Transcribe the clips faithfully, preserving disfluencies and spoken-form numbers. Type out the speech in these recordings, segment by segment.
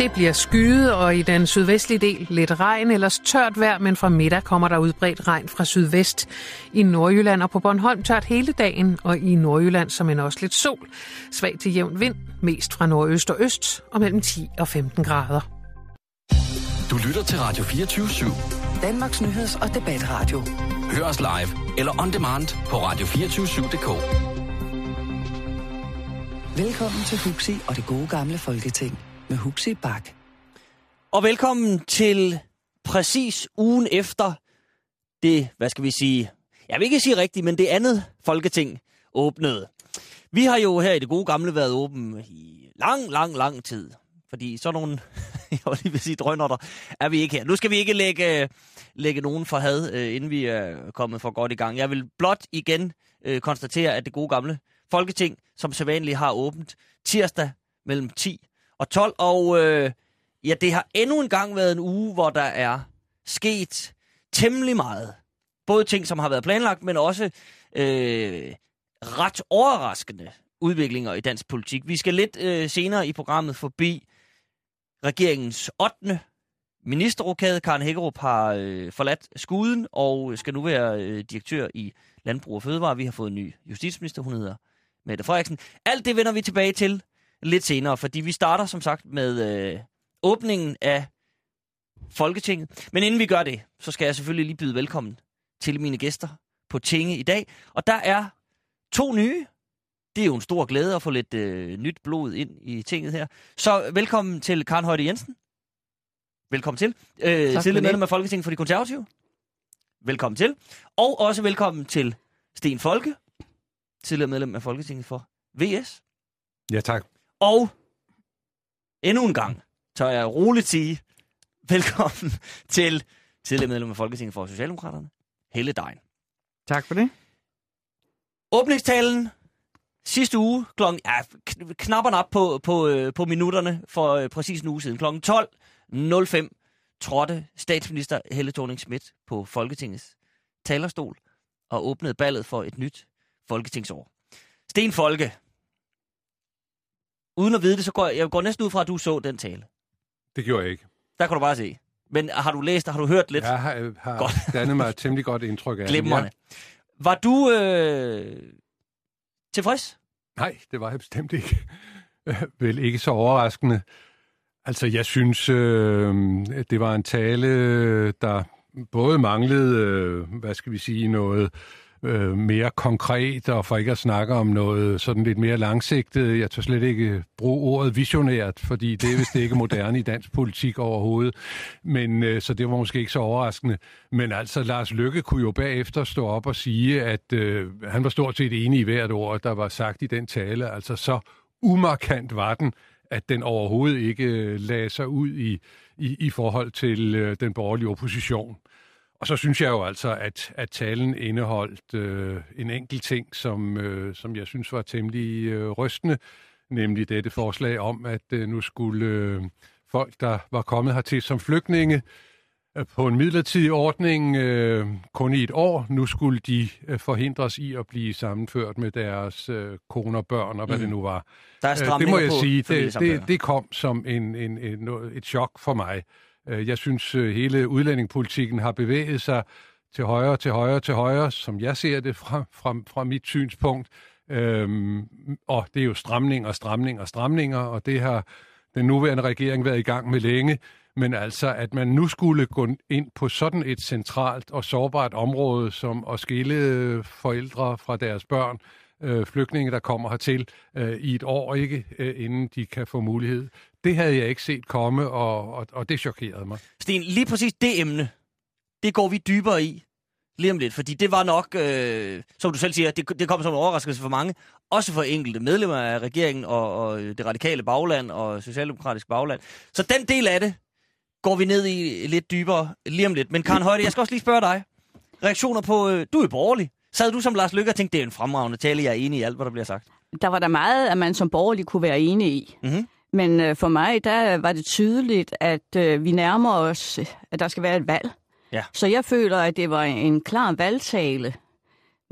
Det bliver skyet, og i den sydvestlige del lidt regn, ellers tørt vejr, men fra middag kommer der udbredt regn fra sydvest. I Nordjylland og på Bornholm tørt hele dagen, og i Nordjylland som en også lidt sol. Svag til jævn vind, mest fra nordøst og øst, og mellem ti og femten grader. Du lytter til Radio fireogtyve syv. Danmarks nyheds- og debatradio. Hør os live eller on demand på radio to fire syv punktum d k. Velkommen til Huxi og det gode gamle Folketing med Huxi Bak. Og velkommen til præcis ugen efter det, hvad skal vi sige, jeg vil ikke sige rigtigt, men det andet Folketing åbnede. Vi har jo her i det gode gamle været åben i lang, lang, lang tid. Fordi sådan nogle, jeg vil lige vil sige drønner, er vi ikke her. Nu skal vi ikke lægge, lægge nogen for had, inden vi er kommet for godt i gang. Jeg vil blot igen øh, konstatere, at det gode gamle Folketing, som sædvanligt har åbent tirsdag mellem ti og tolv. Og øh, ja, det har endnu en gang været en uge, hvor der er sket temmelig meget. Både ting, som har været planlagt, men også øh, ret overraskende udviklinger i dansk politik. Vi skal lidt øh, senere i programmet forbi regeringens ottende ministerrokade. Karen Hækkerup har øh, forladt skuden og skal nu være øh, direktør i Landbrug og Fødevare. Vi har fået en ny justitsminister, hun hedder Mette Frederiksen. Alt det vender vi tilbage til lidt senere, fordi vi starter som sagt med øh, åbningen af Folketinget. Men inden vi gør det, så skal jeg selvfølgelig lige byde velkommen til mine gæster på tinge i dag. Og der er to nye. Det er jo en stor glæde at få lidt øh, nyt blod ind i tinget her. Så velkommen til Karen Højde Jensen. Velkommen til. Øh, tidligere medlem af Folketinget for de Konservative. Velkommen til. Og også velkommen til Sten Folke. Tidligere medlem af Folketinget for V S. Ja, tak. Og endnu en gang, tør jeg roligt sige, velkommen til tidligere medlem af Folketinget for Socialdemokraterne, Helle Degn. Tak for det. Åbningstalen sidste uge, klokken, ja, knapperne op på, på, på minutterne for øh, præcis en uge siden. klokken tolv nul fem trådte statsminister Helle Thorning-Schmidt på Folketingets talerstol og åbnede ballet for et nyt folketingsår. Sten Folke, uden at vide det, så går jeg, jeg går næsten ud fra, at du så den tale. Det gjorde jeg ikke. Der kan du bare se. Men har du læst, har du hørt lidt? Jeg har, har godt. dannet mig et temmelig godt indtryk af Glimrende. Ja. Var du øh, tilfreds? Nej, det var jeg bestemt ikke. Vel ikke så overraskende. Altså, jeg synes, øh, det var en tale, der både manglede, øh, hvad skal vi sige, noget øh, mere konkret, og for ikke at snakke om noget sådan lidt mere langsigtet. Jeg tør slet ikke bruge ordet visionært, fordi det er vist ikke moderne i dansk politik overhovedet. Men øh, så det var måske ikke så overraskende. Men altså, Lars Løkke kunne jo bagefter stå op og sige, at øh, han var stort set enig i hvert ord, der var sagt i den tale. Altså, så umarkant var den, at den overhovedet ikke lagde sig ud i, i, i forhold til øh, den borgerlige opposition. Og så synes jeg jo altså, at, at talen indeholdt øh, en enkelt ting, som, øh, som jeg synes var temmelig øh, rystende, nemlig dette forslag om, at øh, nu skulle øh, folk, der var kommet hertil som flygtninge øh, på en midlertidig ordning øh, kun i et år, nu skulle de øh, forhindres i at blive sammenført med deres øh, koner, børn og hvad mm. det nu var. Der er det må jeg sige, det, det, det kom som en, en, en, et chok for mig. Jeg synes, hele udlændingepolitikken har bevæget sig til højre, til højre, til højre, som jeg ser det fra, fra, fra mit synspunkt. Øhm, og det er jo stramning og stramning og stramninger, og det har den nuværende regering været i gang med længe. Men altså, at man nu skulle gå ind på sådan et centralt og sårbart område, som at skille forældre fra deres børn, øh, flygtninge, der kommer hertil øh, i et år, ikke, øh, inden de kan få mulighed. Det havde jeg ikke set komme, og, og, og det chokerede mig. Sten, lige præcis det emne, det går vi dybere i lige om lidt, fordi det var nok, øh, som du selv siger, det, det kom som en overraskelse for mange, også for enkelte medlemmer af regeringen og, og det radikale bagland og socialdemokratisk bagland. Så den del af det går vi ned i lidt dybere lige om lidt. Men Karen Højde, jeg skal også lige spørge dig. Reaktioner på, øh, du er borgerlig. Sad du som Lars Løkke og tænkte, det er en fremragende tale, jeg er enig i alt, hvad der bliver sagt? Der var der meget, at man som borgerlig kunne være enig i. Mm-hmm. Men øh, for mig, der var det tydeligt, at øh, vi nærmer os, at der skal være et valg. Ja. Så jeg føler, at det var en klar valgtale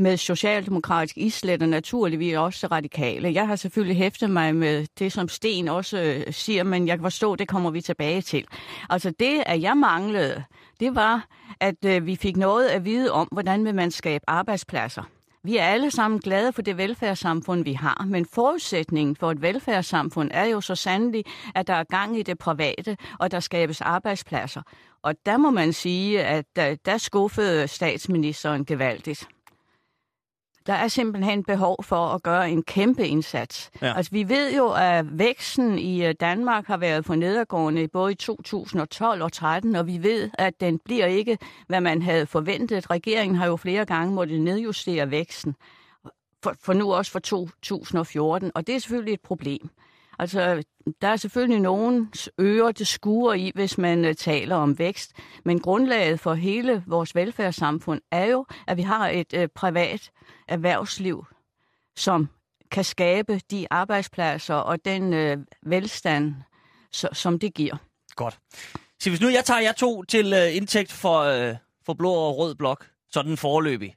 med socialdemokratisk islet og naturligvis også radikale. Jeg har selvfølgelig hæftet mig med det, som Sten også siger, men jeg kan forstå, det kommer vi tilbage til. Altså det, at jeg manglede, det var, at øh, vi fik noget at vide om, hvordan vil man skabe arbejdspladser. Vi er alle sammen glade for det velfærdssamfund, vi har, men forudsætningen for et velfærdssamfund er jo så sandelig, at der er gang i det private, og der skabes arbejdspladser. Og der må man sige, at der, der skuffede statsministeren gevaldigt. Der er simpelthen behov for at gøre en kæmpe indsats. Ja. Altså, vi ved jo, at væksten i Danmark har været for nedadgående både i to tusind og tolv og tretten, og vi ved, at den bliver ikke, hvad man havde forventet. Regeringen har jo flere gange måttet nedjustere væksten, for, for nu også for to tusind og fjorten, og det er selvfølgelig et problem. Altså, der er selvfølgelig nogen ører, det skuer i, hvis man uh, taler om vækst, men grundlaget for hele vores velfærdssamfund er jo, at vi har et uh, privat erhvervsliv, som kan skabe de arbejdspladser og den uh, velstand, så, som det giver. Godt. Så hvis nu jeg tager jer to til uh, indtægt for, uh, for blå og rød blok, sådan foreløbig,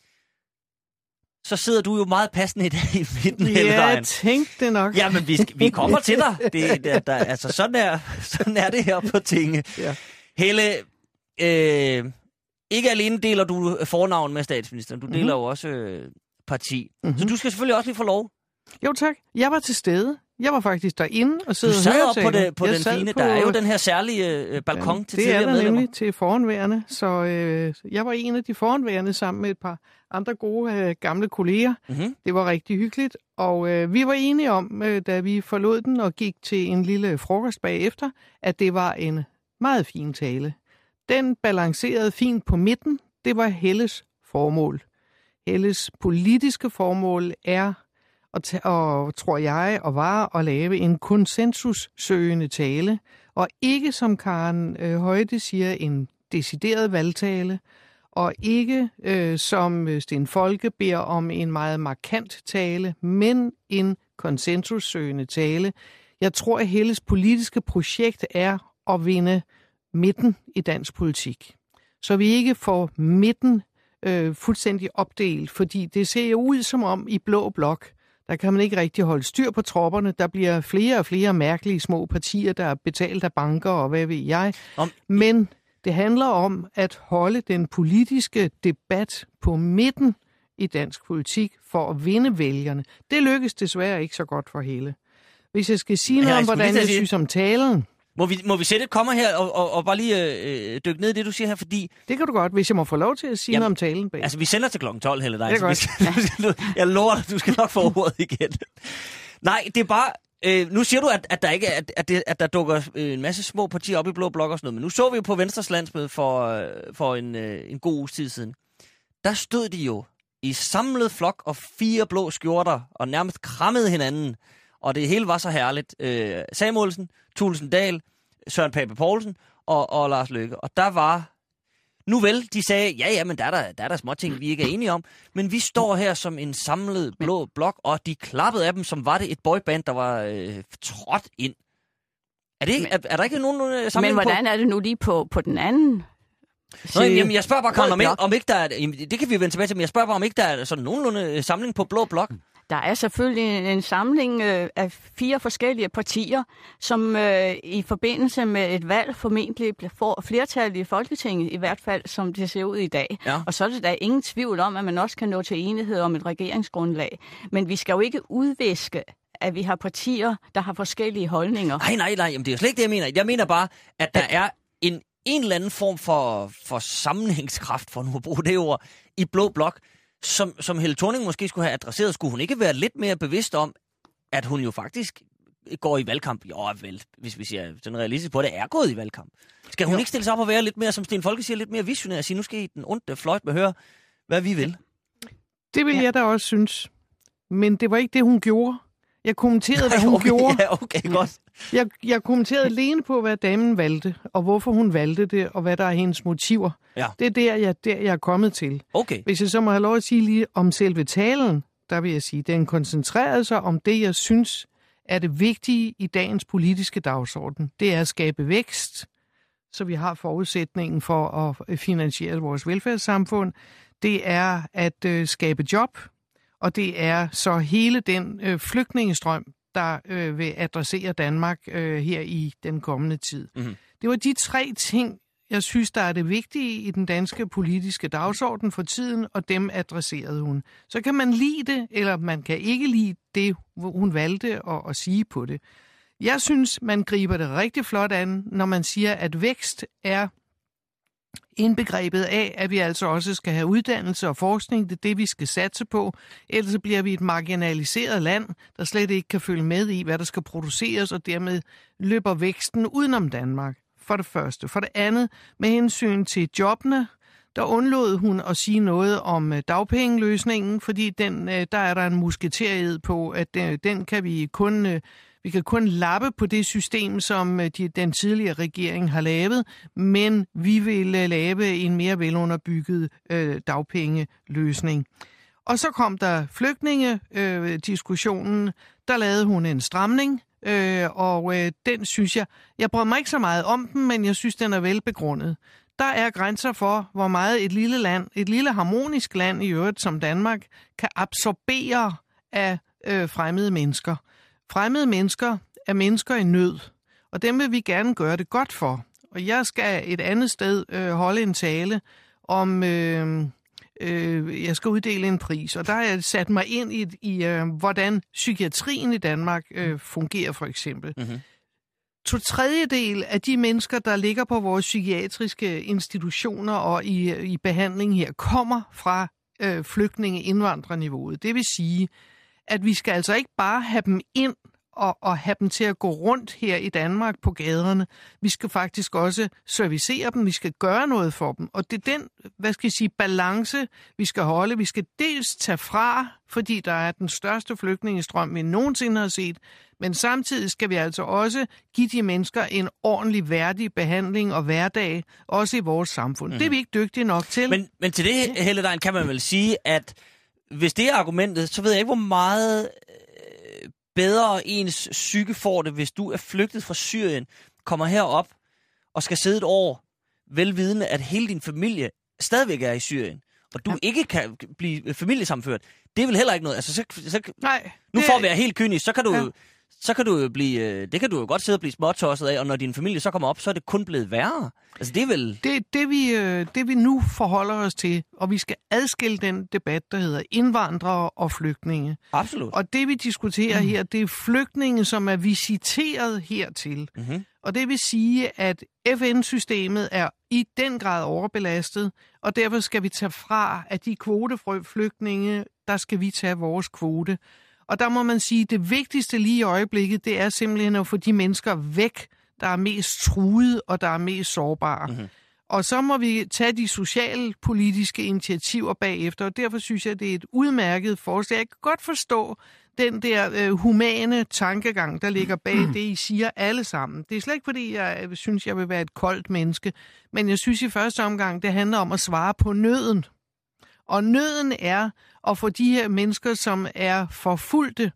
så sidder du jo meget passende i dag i midten. Ja, jeg tænkte det nok. Ja, men vi, vi kommer til dig. Det, det, der, altså, sådan er, sådan er det her på Tinge. Ja. Helle, øh, ikke alene deler du fornavn med statsministeren, du deler mm-hmm. jo også øh, parti. Mm-hmm. Så du skal selvfølgelig også lige få lov. Jo tak. Jeg var til stede. Jeg var faktisk derinde og sidde og høre. Du sad op på, det, på den fine. På, der er jo den her særlige øh, balkon ja, til tidligere medlemmer. Det er der nemlig til foranværende. Så øh, jeg var en af de foranværende sammen med et par andre gode øh, gamle kolleger. Mm-hmm. Det var rigtig hyggeligt. Og øh, vi var enige om, øh, da vi forlod den og gik til en lille frokost bagefter, at det var en meget fin tale. Den balancerede fint på midten. Det var Helles formål. Helles politiske formål er Og, t- og tror jeg, og var at lave en konsensussøgende tale, og ikke, som Karen øh, Højde siger, en decideret valgtale, og ikke, øh, som Sten Folke beder om en meget markant tale, men en konsensussøgende tale. Jeg tror, at Helles politiske projekt er at vinde midten i dansk politik. Så vi ikke får midten øh, fuldstændig opdelt, fordi det ser jo ud som om i blå blok, der kan man ikke rigtig holde styr på tropperne. Der bliver flere og flere mærkelige små partier, der er betalt af banker og hvad ved jeg. Om... Men det handler om at holde den politiske debat på midten i dansk politik for at vinde vælgerne. Det lykkes desværre ikke så godt for Helle. Hvis jeg skal sige noget om, hvordan jeg synes om talen... Må vi, må vi sætte et komma her og, og, og bare lige øh, dykke ned i det, du siger her, fordi... Det kan du godt, hvis jeg må få lov til at sige jamen, noget om talen bag. Altså, vi sender til klokken tolv, Helle, dig. Det er godt. Skal, jeg lover dig, du skal nok få ordet igen. Nej, det er bare... Øh, nu siger du, at, at, der ikke, at, at, det, at der dukker øh, en masse små partier op i blå blok og sådan noget, men nu så vi jo på Venstres landsmøde for, øh, for en, øh, en god uges tid siden. Der stod de jo i samlet flok og fire blå skjorter og nærmest krammede hinanden, og det hele var så herligt. Øh, Samuelsen, Thulesen Dahl, Søren Pape Poulsen og, og Lars Løkke. Og der var... Nu vel, de sagde, ja, ja, men der er der, der, er der små ting, vi ikke er enige om. Men vi står her som en samlet blå blok, og de klappede af dem, som var det et boyband, der var øh, trådt ind. Er, det ikke, er, er der ikke nogen øh, sammenhæng på? Men hvordan på? er det nu lige på, på den anden? Nå, jamen, jeg spørger bare, Karen, om, ikke, om ikke der er... Det kan vi vende tilbage til, men jeg spørger bare, om ikke der er sådan nogenlunde samling på blå blok. Der er selvfølgelig en, en samling øh, af fire forskellige partier, som øh, i forbindelse med et valg formentlig får flertal i Folketinget, i hvert fald som det ser ud i dag. Ja. Og så er det da ingen tvivl om, at man også kan nå til enighed om et regeringsgrundlag. Men vi skal jo ikke udviske, at vi har partier, der har forskellige holdninger. Nej, nej, nej. Jamen, det er jo slet ikke det, jeg mener. Jeg mener bare, at der er en, en eller anden form for, for sammenhængskraft, for nu at bruge det ord, i blå blok, Som, som Helle Thorning måske skulle have adresseret. Skulle hun ikke være lidt mere bevidst om, at hun jo faktisk går i valgkamp? Jo, vel, hvis vi siger sådan realistisk på det, er gået i valgkamp. Skal hun jo ikke stille sig op og være lidt mere, som Sten Folke siger, lidt mere visionær og sige, nu skal I den onde fløjt med høre, hvad vi vil? Det vil ja. jeg da også synes. Men det var ikke det, hun gjorde. Jeg kommenterede, hvad hun okay, gjorde. Ja, okay, godt. Jeg, jeg kommenterede alene på, hvad damen valgte, og hvorfor hun valgte det, og hvad der er hendes motiver. Ja. Det er der jeg, der, jeg er kommet til. Okay. Hvis jeg så må have lov at sige lige om selve talen, der vil jeg sige, den koncentrerede sig om det, jeg synes er det vigtige i dagens politiske dagsorden. Det er at skabe vækst, så vi har forudsætningen for at finansiere vores velfærdssamfund. det er at øh, skabe job, og det er så hele den øh, flygtningestrøm, der øh, vil adressere Danmark øh, her i den kommende tid. Mm-hmm. Det var de tre ting, jeg synes, der er det vigtige i den danske politiske dagsorden for tiden, og dem adresserede hun. Så kan man lide det, eller man kan ikke lide det, hun valgte at, at sige på det. Jeg synes, man griber det rigtig flot an, når man siger, at vækst er indbegrebet af, at vi altså også skal have uddannelse og forskning. Det er det, vi skal satse på. Ellers bliver vi et marginaliseret land, der slet ikke kan følge med i, hvad der skal produceres, og dermed løber væksten udenom Danmark. For det første. For det andet, med hensyn til jobbene, der undlod hun at sige noget om dagpengeløsningen, fordi den, der er der en musketeriet på, at den kan vi kun... Vi kan kun lappe på det system, som de, den tidligere regering har lavet, men vi vil lave en mere velunderbygget øh, dagpengeløsning. Og så kom der flygtningediskussionen. Øh, der lavede hun en stramning, øh, og øh, den synes jeg... Jeg bryder mig ikke så meget om den, men jeg synes, den er velbegrundet. Der er grænser for, hvor meget et lille land, et lille harmonisk land i øvrigt som Danmark, kan absorbere af øh, fremmede mennesker. Fremmede mennesker er mennesker i nød, og dem vil vi gerne gøre det godt for. Og jeg skal et andet sted øh, holde en tale om, øh, øh, jeg skal uddele en pris, og der har jeg sat mig ind i, i øh, hvordan psykiatrien i Danmark øh, fungerer for eksempel. Mm-hmm. To tredjedel af de mennesker, der ligger på vores psykiatriske institutioner og i, i behandling her, kommer fra øh, flygtninge-indvandrerniveauet. Det vil sige, at vi skal altså ikke bare have dem ind og, og have dem til at gå rundt her i Danmark på gaderne. Vi skal faktisk også servicere dem, vi skal gøre noget for dem. Og det er den, hvad skal jeg sige, balance, vi skal holde. Vi skal dels tage fra, fordi der er den største flygtningestrøm, vi nogensinde har set, men samtidig skal vi altså også give de mennesker en ordentlig, værdig behandling og hverdag, også i vores samfund. Mm. Det er vi ikke dygtige nok til. Men, men til det, Helle Degn, kan man vel sige, at hvis det er argumentet, så ved jeg ikke, hvor meget øh, bedre ens psyke får det, hvis du er flygtet fra Syrien, kommer herop og skal sidde et år, velvidende, at hele din familie stadigvæk er i Syrien, og du ja. ikke kan blive familiesammenført. Det er vel heller ikke noget. Altså, så, så, Nej, nu det... får vi helt kynisk, så kan du ja. så kan du jo blive, det kan du jo godt sidde og blive småtosset af, og når din familie så kommer op, så er det kun blevet værre. Altså det er vel... Det, det, vi, det vi nu forholder os til, og vi skal adskille den debat, der hedder indvandrere og flygtninge. Absolut. Og det vi diskuterer mm. her, det er flygtninge, som er visiteret hertil. Mm-hmm. Og det vil sige, at F N-systemet er i den grad overbelastet, og derfor skal vi tage fra, at de kvoteflygtninge, der skal vi tage vores kvote. Og der må man sige, at det vigtigste lige i øjeblikket, det er simpelthen at få de mennesker væk, der er mest truede og der er mest sårbare. Mm-hmm. Og så må vi tage de socialpolitiske initiativer bagefter, og derfor synes jeg, det er et udmærket forslag. Jeg kan godt forstå den der øh, humane tankegang, der ligger bag det, I siger alle sammen. Det er slet ikke, fordi jeg synes, jeg vil være et koldt menneske, men jeg synes i første omgang, det handler om at svare på nøden. Og nøden er at få de her mennesker, som er forfulgte,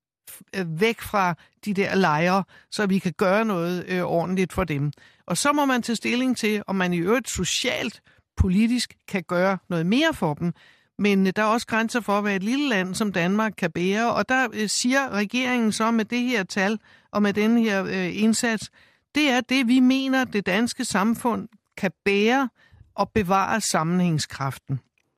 væk fra de der lejre, så vi kan gøre noget øh, ordentligt for dem. Og så må man tage stilling til, om man i øvrigt socialt, politisk kan gøre noget mere for dem. Men øh, der er også grænser for, hvad et lille land som Danmark kan bære. Og der øh, siger regeringen så med det her tal og med den her øh, indsats, det er det, vi mener, det danske samfund kan bære og bevare sammenhængskraften.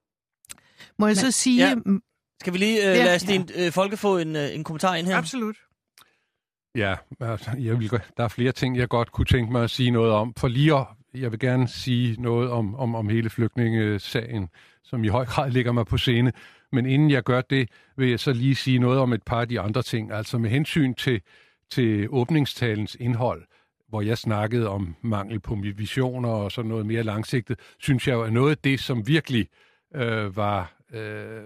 Må jeg Men, så sige... Ja. Skal vi lige øh, ja, lade Sten ja. øh, Folke få en, øh, en kommentar ind her? Absolut. Ja, altså, jeg vil, der er flere ting, jeg godt kunne tænke mig at sige noget om. For lige at, jeg vil gerne sige noget om, om, om hele flygtningesagen, som i høj grad ligger mig på scene. Men inden jeg gør det, vil jeg så lige sige noget om et par af de andre ting. Altså med hensyn til, til åbningstalens indhold, hvor jeg snakkede om mangel på visioner og sådan noget mere langsigtet, synes jeg jo, at noget af det, som virkelig øh, var... Øh,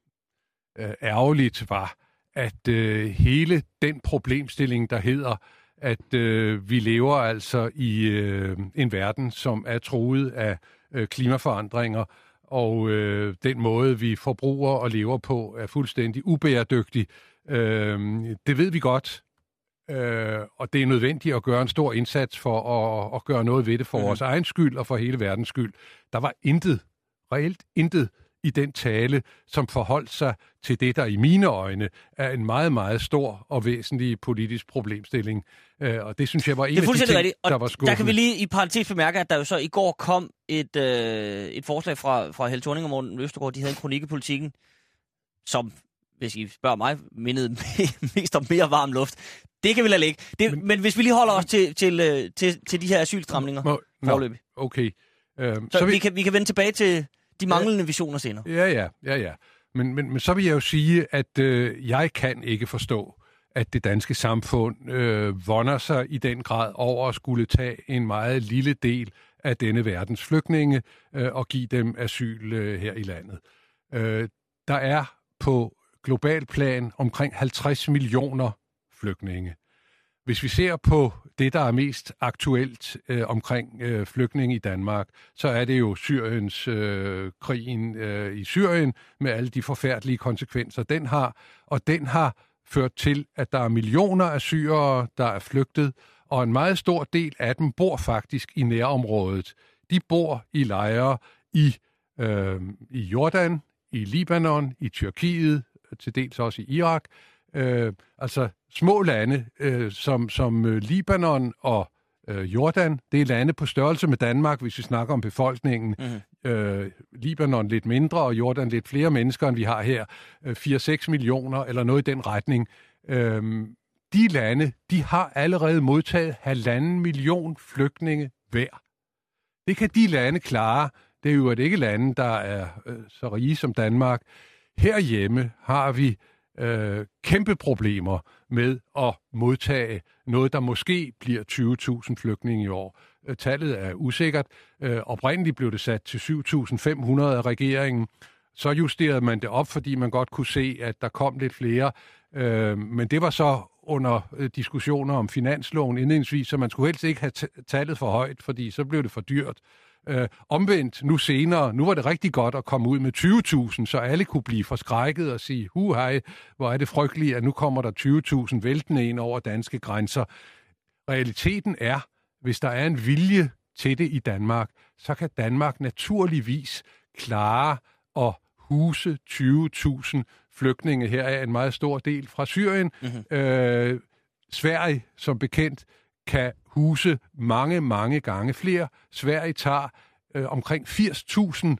ærgerligt var, at øh, hele den problemstilling, der hedder, at øh, vi lever altså i øh, en verden, som er truet af øh, klimaforandringer, og øh, den måde, vi forbruger og lever på, er fuldstændig ubæredygtig. Øh, det ved vi godt, øh, og det er nødvendigt at gøre en stor indsats for at, at gøre noget ved det for mm. vores egen skyld og for hele verdens skyld. Der var intet, reelt intet, i den tale, som forholdt sig til det, der i mine øjne er en meget, meget stor og væsentlig politisk problemstilling. Øh, og det synes jeg var en af de ting, rigtigt. Og der var skuffende. Der kan vi lige i parentes bemærke, at der jo så i går kom et, øh, et forslag fra, fra Helle Thorning og Morten Østergaard. De havde en kronik i Politikken, som, hvis I spørger mig, mindede mest om mere varm luft. Det kan vi lade ligge. Det, men, men hvis vi lige holder os til, til, til, til de her asylstramninger må, forløbig. No, okay. Øhm, så så vi, vi kan, vi kan vende tilbage til de manglende ja, visioner senere. Ja, ja, ja, ja. Men, men, men så vil jeg jo sige, at øh, jeg kan ikke forstå, at det danske samfund øh, vonder sig i den grad over at skulle tage en meget lille del af denne verdens flygtninge øh, og give dem asyl øh, her i landet. Øh, der er på global plan omkring halvtreds millioner flygtninge. Hvis vi ser på det, der er mest aktuelt øh, omkring øh, flygtninge i Danmark, så er det jo Syriens øh, krigen øh, i Syrien med alle de forfærdelige konsekvenser, den har. Og den har ført til, at der er millioner af syrere, der er flygtet, og en meget stor del af dem bor faktisk i nærområdet. De bor i lejre i, øh, i Jordan, i Libanon, i Tyrkiet, til dels også i Irak. Øh, altså små lande, øh, som, som øh, Libanon og øh, Jordan, det er lande på størrelse med Danmark, hvis vi snakker om befolkningen. Mm-hmm. Øh, Libanon lidt mindre, og Jordan lidt flere mennesker, end vi har her. Øh, fire til seks millioner, eller noget i den retning. Øh, de lande, de har allerede modtaget halvanden million flygtninge hver. Det kan de lande klare. Det er jo ikke lande, der er øh, så rige som Danmark. Herhjemme har vi øh, kæmpe problemer med at modtage noget, der måske bliver tyve tusind flygtninge i år. Tallet er usikkert. Øh, oprindeligt blev det sat til syv tusind fem hundrede af regeringen. Så justerede man det op, fordi man godt kunne se, at der kom lidt flere. Øh, men det var så under diskussioner om finansloven indledningsvis, så man skulle helst ikke have t- tallet for højt, fordi så blev det for dyrt. Øh, omvendt, nu senere, nu var det rigtig godt at komme ud med tyve tusind, så alle kunne blive forskrækket og sige, hu hej, hvor er det frygteligt, at nu kommer der tyve tusind væltende ind over danske grænser. Realiteten er, hvis der er en vilje til det i Danmark, så kan Danmark naturligvis klare at huse tyve tusind flygtninge. Her er en meget stor del fra Syrien. Mm-hmm. Øh, Sverige, som bekendt, kan huse mange, mange gange flere. Sverige tager øh, omkring firs tusind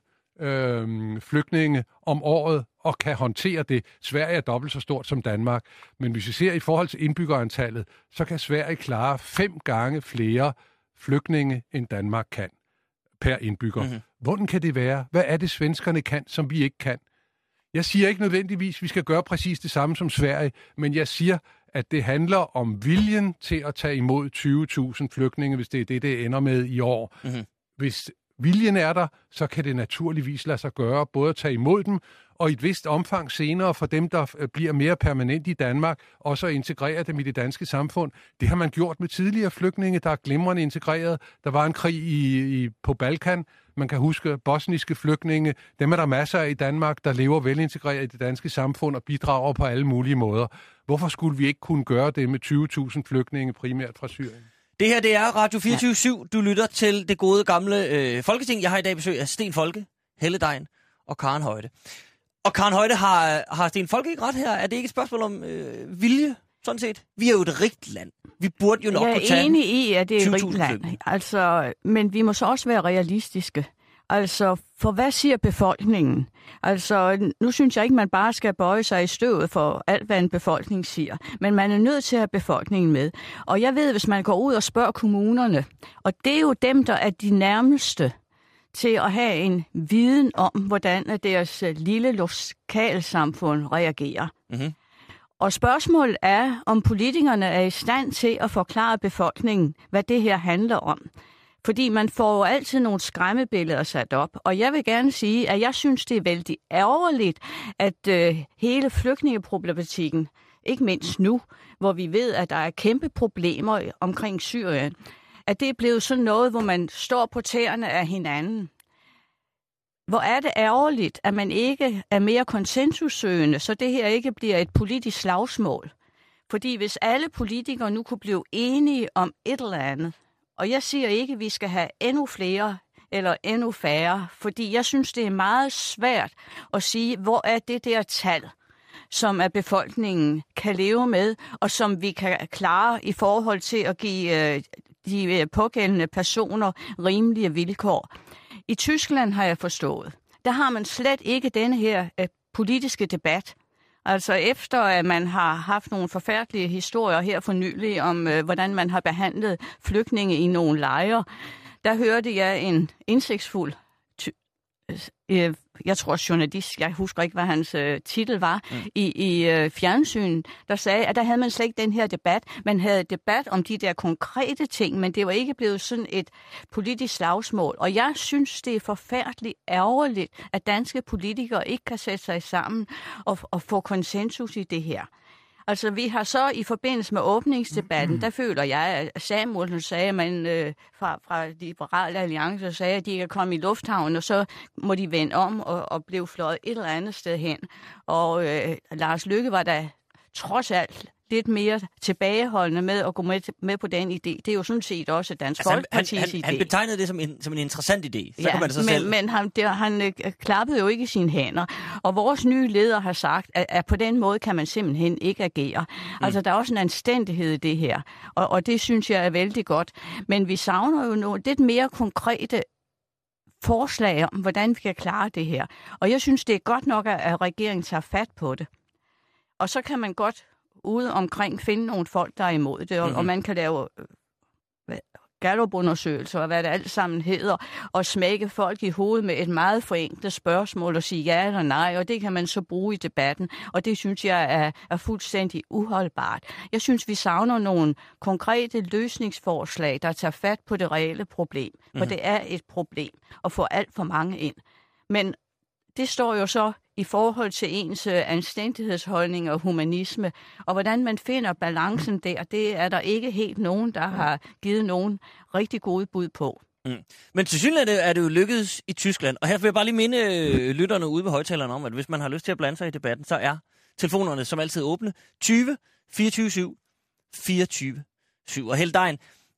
øh, flygtninge om året og kan håndtere det. Sverige er dobbelt så stort som Danmark. Men hvis vi ser i forhold til indbyggerantallet, så kan Sverige klare fem gange flere flygtninge, end Danmark kan per indbygger. Mm-hmm. Hvordan kan det være? Hvad er det, svenskerne kan, som vi ikke kan? Jeg siger ikke nødvendigvis, at vi skal gøre præcis det samme som Sverige, men jeg siger, at det handler om viljen til at tage imod tyve tusind flygtninge, hvis det er det, det ender med i år. Mm-hmm. Hvis viljen er der, så kan det naturligvis lade sig gøre både at tage imod dem, og i et vist omfang senere for dem, der bliver mere permanent i Danmark, også at integrere dem i det danske samfund. Det har man gjort med tidligere flygtninge, der er glimrende integreret. Der var en krig i, i, på Balkan. Man kan huske bosniske flygtninge. Dem er der masser af i Danmark, der lever velintegreret i det danske samfund og bidrager på alle mulige måder. Hvorfor skulle vi ikke kunne gøre det med tyve tusind flygtninge, primært fra Syrien? Det her, det er Radio fireogtyve syv. Du lytter til det gode gamle øh, Folketing. Jeg har i dag besøg af Sten Folke, Helle Degn og Karen Højde. Og Karen Højde, har, har Sten Folke ikke ret her? Er det ikke et spørgsmål om øh, vilje, sådan set? Vi er jo et rigt land. Vi burde jo nok kunne tage Jeg er enig i, at det er et rigt land. Altså, men vi må så også være realistiske. Altså, for hvad siger befolkningen? Altså, nu synes jeg ikke, man bare skal bøje sig i støvet for alt, hvad en befolkning siger. Men man er nødt til at have befolkningen med. Og jeg ved, hvis man går ud og spørger kommunerne, og det er jo dem, der er de nærmeste til at have en viden om, hvordan deres lille lokalsamfund reagerer. Mm-hmm. Og spørgsmålet er, om politikerne er i stand til at forklare befolkningen, hvad det her handler om. Fordi man får jo altid nogle skræmmebilleder sat op. Og jeg vil gerne sige, at jeg synes, det er vældig ærgerligt, at øh, hele flygtningeproblematikken, ikke mindst nu, hvor vi ved, at der er kæmpe problemer omkring Syrien, at det er blevet sådan noget, hvor man står på tæerne af hinanden. Hvor er det ærgerligt, at man ikke er mere konsensussøgende, så det her ikke bliver et politisk slagsmål. Fordi hvis alle politikere nu kunne blive enige om et eller andet, og jeg siger ikke, at vi skal have endnu flere eller endnu færre? Fordi jeg synes, det er meget svært at sige, hvor er det der tal, som er befolkningen kan leve med, og som vi kan klare i forhold til at give øh, de pågældende personer rimelige vilkår. I Tyskland har jeg forstået, der har man slet ikke denne her øh, politiske debat. Altså efter at man har haft nogle forfærdelige historier her for nylig om, øh, hvordan man har behandlet flygtninge i nogle lejre, der hørte jeg en indsigtsfuld ty- øh, jeg tror journalist, jeg husker ikke, hvad hans øh, titel var, mm. i, i øh, fjernsynet, der sagde, at der havde man slet ikke den her debat. Man havde debat om de der konkrete ting, men det var ikke blevet sådan et politisk slagsmål. Og jeg synes, det er forfærdeligt ærgerligt, at danske politikere ikke kan sætte sig sammen og, og få konsensus i det her. Altså, vi har så i forbindelse med åbningsdebatten, der føler jeg, at Samuelsen sagde, at man øh, fra, fra Liberale Alliance sagde, at de kan komme i lufthavnen, og så må de vende om og, og blive fløjet et eller andet sted hen. Og øh, Lars Løkke var da trods alt lidt mere tilbageholdende med at gå med, med på den idé. Det er jo sådan set også Dansk altså, Folkepartis han, han, idé. Han betegnede det som en, som en interessant idé. Så ja, kan man det så men, selv... men han, der, han øh, klappede jo ikke i sine hænder. Og vores nye leder har sagt, at, at på den måde kan man simpelthen ikke agere. Mm. Altså, der er også en anstændighed i det her. Og, og det synes jeg er vældig godt. Men vi savner jo nogle lidt mere konkrete forslag om, hvordan vi kan klare det her. Og jeg synes, det er godt nok, at regeringen tager fat på det. Og så kan man godt ude omkring finde nogle folk, der er imod det, og, mm-hmm. og man kan lave øh, Gallup-undersøgelser, og hvad det alt sammen hedder, og smække folk i hovedet med et meget forenklet spørgsmål og sige ja eller nej, og det kan man så bruge i debatten, og det synes jeg er, er fuldstændig uholdbart. Jeg synes, vi savner nogle konkrete løsningsforslag, der tager fat på det reelle problem, for mm-hmm. det er et problem at få alt for mange ind. Men det står jo så i forhold til ens anstændighedsholdning og humanisme, og hvordan man finder balancen der, det er der ikke helt nogen, der har givet nogen rigtig gode bud på. Mm. Men til synligheden er det jo lykkedes i Tyskland, og her vil jeg bare lige minde øh, lytterne ude ved højtalerne om, at hvis man har lyst til at blande sig i debatten, så er telefonerne som altid åbne tyve fireogtyve syv fireogtyve syv. Og Heldein,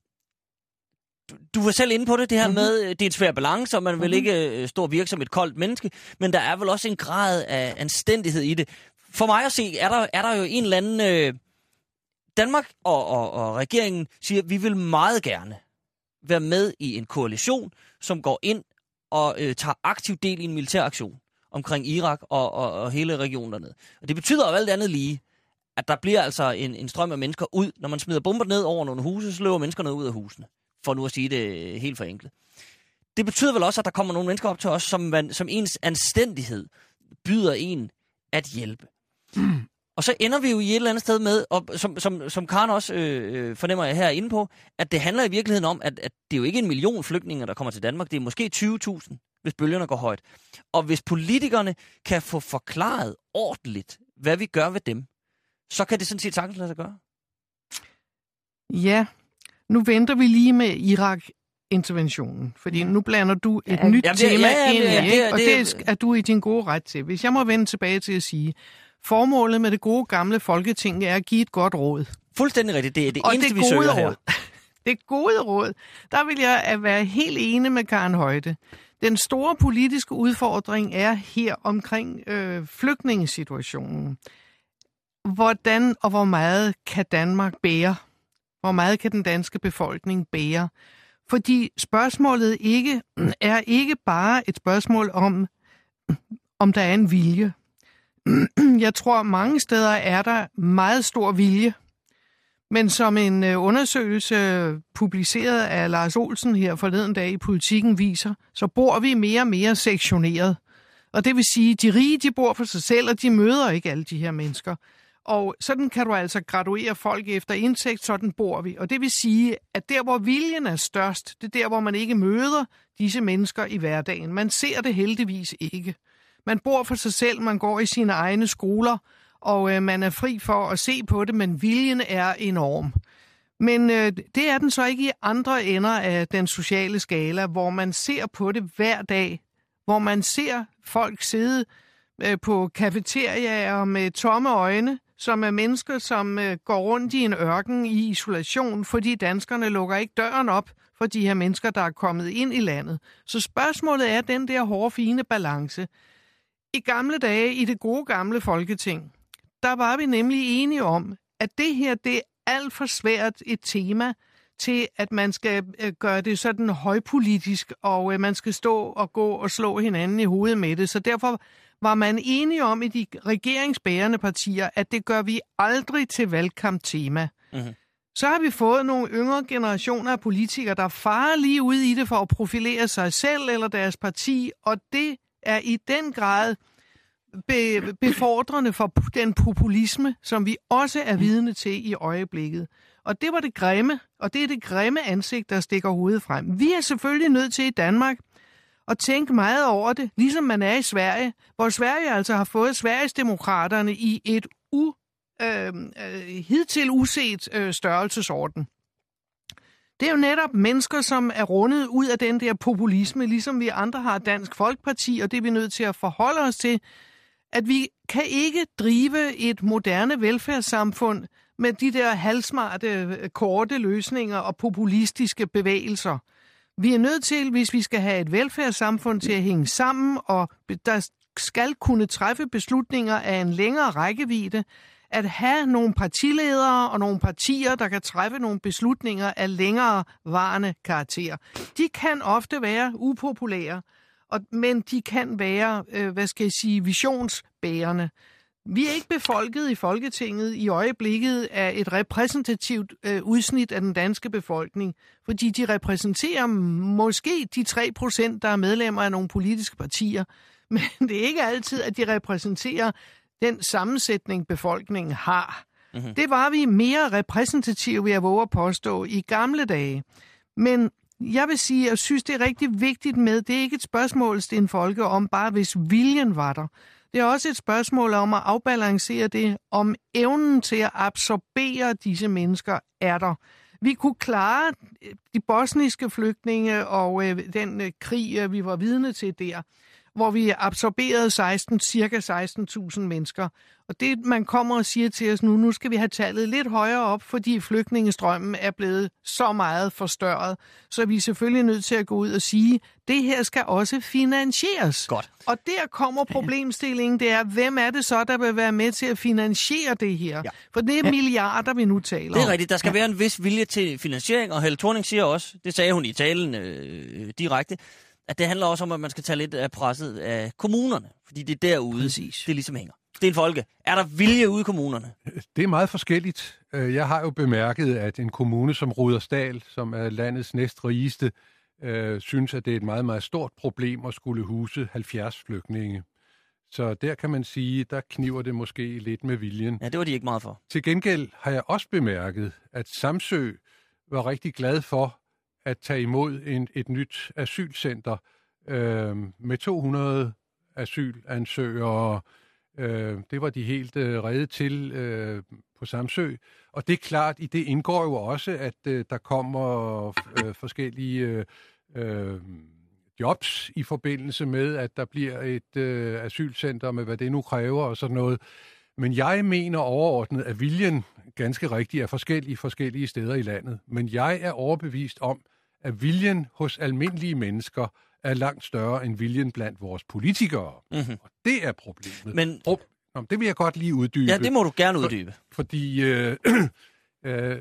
du, du var selv inde på det, det her mm-hmm. med, det er et svær balance, og man vil mm-hmm. ikke øh, stå og virke som et koldt menneske, men der er vel også en grad af anstændighed i det. For mig at se, er der, er der jo en eller anden... Øh, Danmark og, og, og regeringen siger, at vi vil meget gerne være med i en koalition, som går ind og øh, tager aktiv del i en militæraktion omkring Irak og, og, og hele regionen dernede. Og det betyder jo alt andet lige, at der bliver altså en, en strøm af mennesker ud. Når man smider bomber ned over nogle huse, så løber menneskerne ud af husene. For nu at sige det helt forenklet. Det betyder vel også, at der kommer nogle mennesker op til os, som, man, som ens anstændighed byder en at hjælpe. Mm. Og så ender vi jo i et eller andet sted med, og som, som, som Karen også øh, fornemmer jeg her inde på, at det handler i virkeligheden om, at, at det er jo ikke en million flygtninge, der kommer til Danmark. Det er måske tyve tusind, hvis bølgerne går højt. Og hvis politikerne kan få forklaret ordentligt, hvad vi gør ved dem, så kan det sådan set sagtens lade sig gøre. Ja, nu venter vi lige med Irak-interventionen, fordi nu blander du et ja, nyt ja, det, tema ja, ja, ind i, ja, det, og det, det er du i din gode ret til. Hvis jeg må vende tilbage til at sige, formålet med det gode gamle Folketing er at give et godt råd. Fuldstændig rigtigt. Det er det og eneste, det vi søger råd, her. Det gode råd, der vil jeg være helt enig med Karen Højde. Den store politiske udfordring er her omkring øh, flygtningesituationen. Hvordan og hvor meget kan Danmark bære? Hvor meget kan den danske befolkning bære? Fordi spørgsmålet ikke er ikke bare et spørgsmål om, om der er en vilje. Jeg tror, mange steder er der meget stor vilje. Men som en undersøgelse publiceret af Lars Olsen her forleden dag i Politikken viser, så bor vi mere og mere sektioneret. Og det vil sige, at de rige de bor for sig selv, og de møder ikke alle de her mennesker. Og sådan kan du altså graduere folk efter indtægt, sådan bor vi. Og det vil sige, at der, hvor viljen er størst, det er der, hvor man ikke møder disse mennesker i hverdagen. Man ser det heldigvis ikke. Man bor for sig selv, man går i sine egne skoler, og øh, man er fri for at se på det, men viljen er enorm. Men øh, det er den så ikke i andre ender af den sociale skala, hvor man ser på det hver dag, hvor man ser folk sidde øh, på cafeteriaer med tomme øjne, som er mennesker, som øh, går rundt i en ørken i isolation, fordi danskerne lukker ikke døren op for de her mennesker, der er kommet ind i landet. Så spørgsmålet er den der hårde, fine balance. I gamle dage, i det gode gamle Folketing, der var vi nemlig enige om, at det her, det er alt for svært et tema til, at man skal øh, gøre det sådan højpolitisk, og øh, man skal stå og gå og slå hinanden i hovedet med det. Så derfor var man enige om i de regeringsbærende partier, at det gør vi aldrig til valgkamptema. Mm-hmm. Så har vi fået nogle yngre generationer af politikere, der farer lige ud i det for at profilere sig selv eller deres parti, og det er i den grad be- befordrende for den populisme, som vi også er vidne til i øjeblikket. Og det var det grimme, og det er det grimme ansigt, der stikker hovedet frem. Vi er selvfølgelig nødt til i Danmark at tænke meget over det, ligesom man er i Sverige, hvor Sverige altså har fået Sverigesdemokraterne i et u, øh, øh, hidtil uset øh, størrelsesorden. Det er jo netop mennesker, som er rundet ud af den der populisme, ligesom vi andre har Dansk Folkeparti, og det er vi nødt til at forholde os til, at vi kan ikke drive et moderne velfærdssamfund med de der halvsmarte, korte løsninger og populistiske bevægelser. Vi er nødt til, hvis vi skal have et velfærdssamfund til at hænge sammen, og der skal kunne træffe beslutninger af en længere rækkevidde, at have nogle partiledere og nogle partier, der kan træffe nogle beslutninger af længere varende karakter. De kan ofte være upopulære, og, men de kan være, øh, hvad skal jeg sige, visionsbærende. Vi er ikke befolket i Folketinget i øjeblikket af et repræsentativt øh, udsnit af den danske befolkning, fordi de repræsenterer måske de tre procent, der er medlemmer af nogle politiske partier, men det er ikke altid, at de repræsenterer den sammensætning, befolkningen har. Mm-hmm. Det var vi mere repræsentative, vil jeg våge at påstå, i gamle dage. Men jeg vil sige, at jeg synes, det er rigtig vigtigt med, det er ikke et spørgsmål, Sten Folke, om bare hvis viljen var der. Det er også et spørgsmål om at afbalancere det, om evnen til at absorbere disse mennesker er der. Vi kunne klare de bosniske flygtninge og øh, den øh, krig, øh, vi var vidne til der, hvor vi absorberede seksten, cirka seksten tusind mennesker. Og det, man kommer og siger til os nu, nu skal vi have tallet lidt højere op, fordi flygtningestrømmen er blevet så meget forstørret. Så vi er selvfølgelig nødt til at gå ud og sige, det her skal også finansieres. Godt. Og der kommer problemstillingen, det er, hvem er det så, der vil være med til at finansiere det her? Ja. For det er milliarder, vi nu taler om. Det er rigtigt. Der skal ja. være en vis vilje til finansiering, og Helle Thorning siger også, det sagde hun i talen øh, direkte, at det handler også om, at man skal tage lidt af presset af kommunerne, fordi det er derude, Præcis. det ligesom hænger. Sten Folke, er der vilje ude i kommunerne? Det er meget forskelligt. Jeg har jo bemærket, at en kommune som Rudersdal, som er landets næstrigeste, øh, synes, at det er et meget, meget stort problem at skulle huse halvfjerds flygtninge. Så der kan man sige, der kniver det måske lidt med viljen. Ja, det var de ikke meget for. Til gengæld har jeg også bemærket, at Samsø var rigtig glad for at tage imod en, et nyt asylcenter øh, med to hundrede asylansøgere. Øh, det var de helt øh, rede til øh, på Samsø. Og det er klart, i det indgår jo også, at øh, der kommer øh, forskellige øh, jobs i forbindelse med, at der bliver et øh, asylcenter med, hvad det nu kræver og sådan noget. Men jeg mener overordnet, at viljen ganske rigtigt er forskellige forskellige steder i landet. Men jeg er overbevist om, at viljen hos almindelige mennesker er langt større end viljen blandt vores politikere. Mm-hmm. Og det er problemet. Men Pro- Nå, det vil jeg godt lige uddybe. Ja, det må du gerne uddybe. For, fordi øh, øh,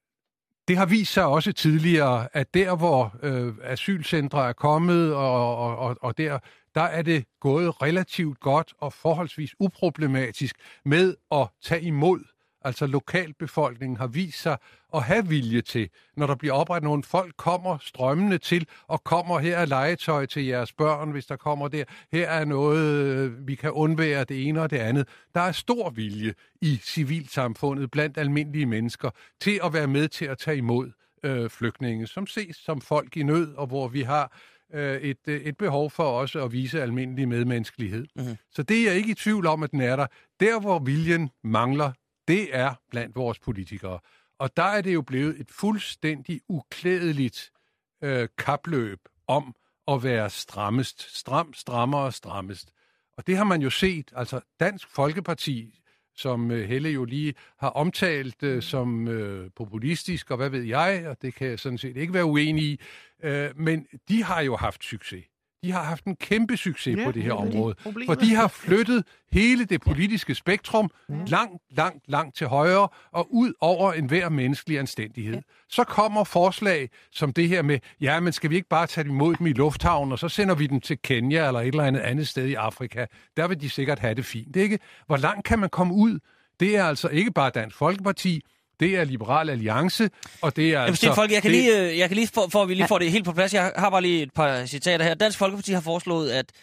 det har vist sig også tidligere, at der, hvor øh, asylcentre er kommet, og, og, og, og der, der er det gået relativt godt og forholdsvis uproblematisk med at tage imod. Altså lokalbefolkningen har vist sig at have vilje til, når der bliver oprettet nogle folk, kommer strømmende til, og kommer her er legetøj til jeres børn, hvis der kommer der. Her er noget, vi kan undvære det ene og det andet. Der er stor vilje i civilsamfundet blandt almindelige mennesker til at være med til at tage imod øh, flygtninge, som ses som folk i nød, og hvor vi har øh, et, et behov for også at vise almindelig medmenneskelighed. Mm-hmm. Så det er jeg ikke i tvivl om, at den er der. Der, hvor viljen mangler, det er blandt vores politikere. Og der er det jo blevet et fuldstændig uklædeligt øh, kapløb om at være strammest. Stram, strammere og strammest. Og det har man jo set. Altså Dansk Folkeparti som Helle jo lige har omtalt øh, som øh, populistisk, og hvad ved jeg, og det kan jeg sådan set ikke være uenig i, øh, men de har jo haft succes. De har haft en kæmpe succes ja, på det her område, det for de har flyttet hele det politiske spektrum ja. langt, langt, langt til højre og ud over enhver menneskelig anstændighed. Ja. Så kommer forslag som det her med, ja, men skal vi ikke bare tage imod dem i lufthavnen, og så sender vi dem til Kenya eller et eller andet andet sted i Afrika. Der vil de sikkert have det fint, ikke? Hvor langt kan man komme ud? Det er altså ikke bare Dansk Folkeparti, det er Liberal Alliance, og det er Jamen, altså... Folk, jeg kan det... lige, jeg kan lige for, for at vi lige får det helt på plads, jeg har bare lige et par citater her. Dansk Folkeparti har foreslået, at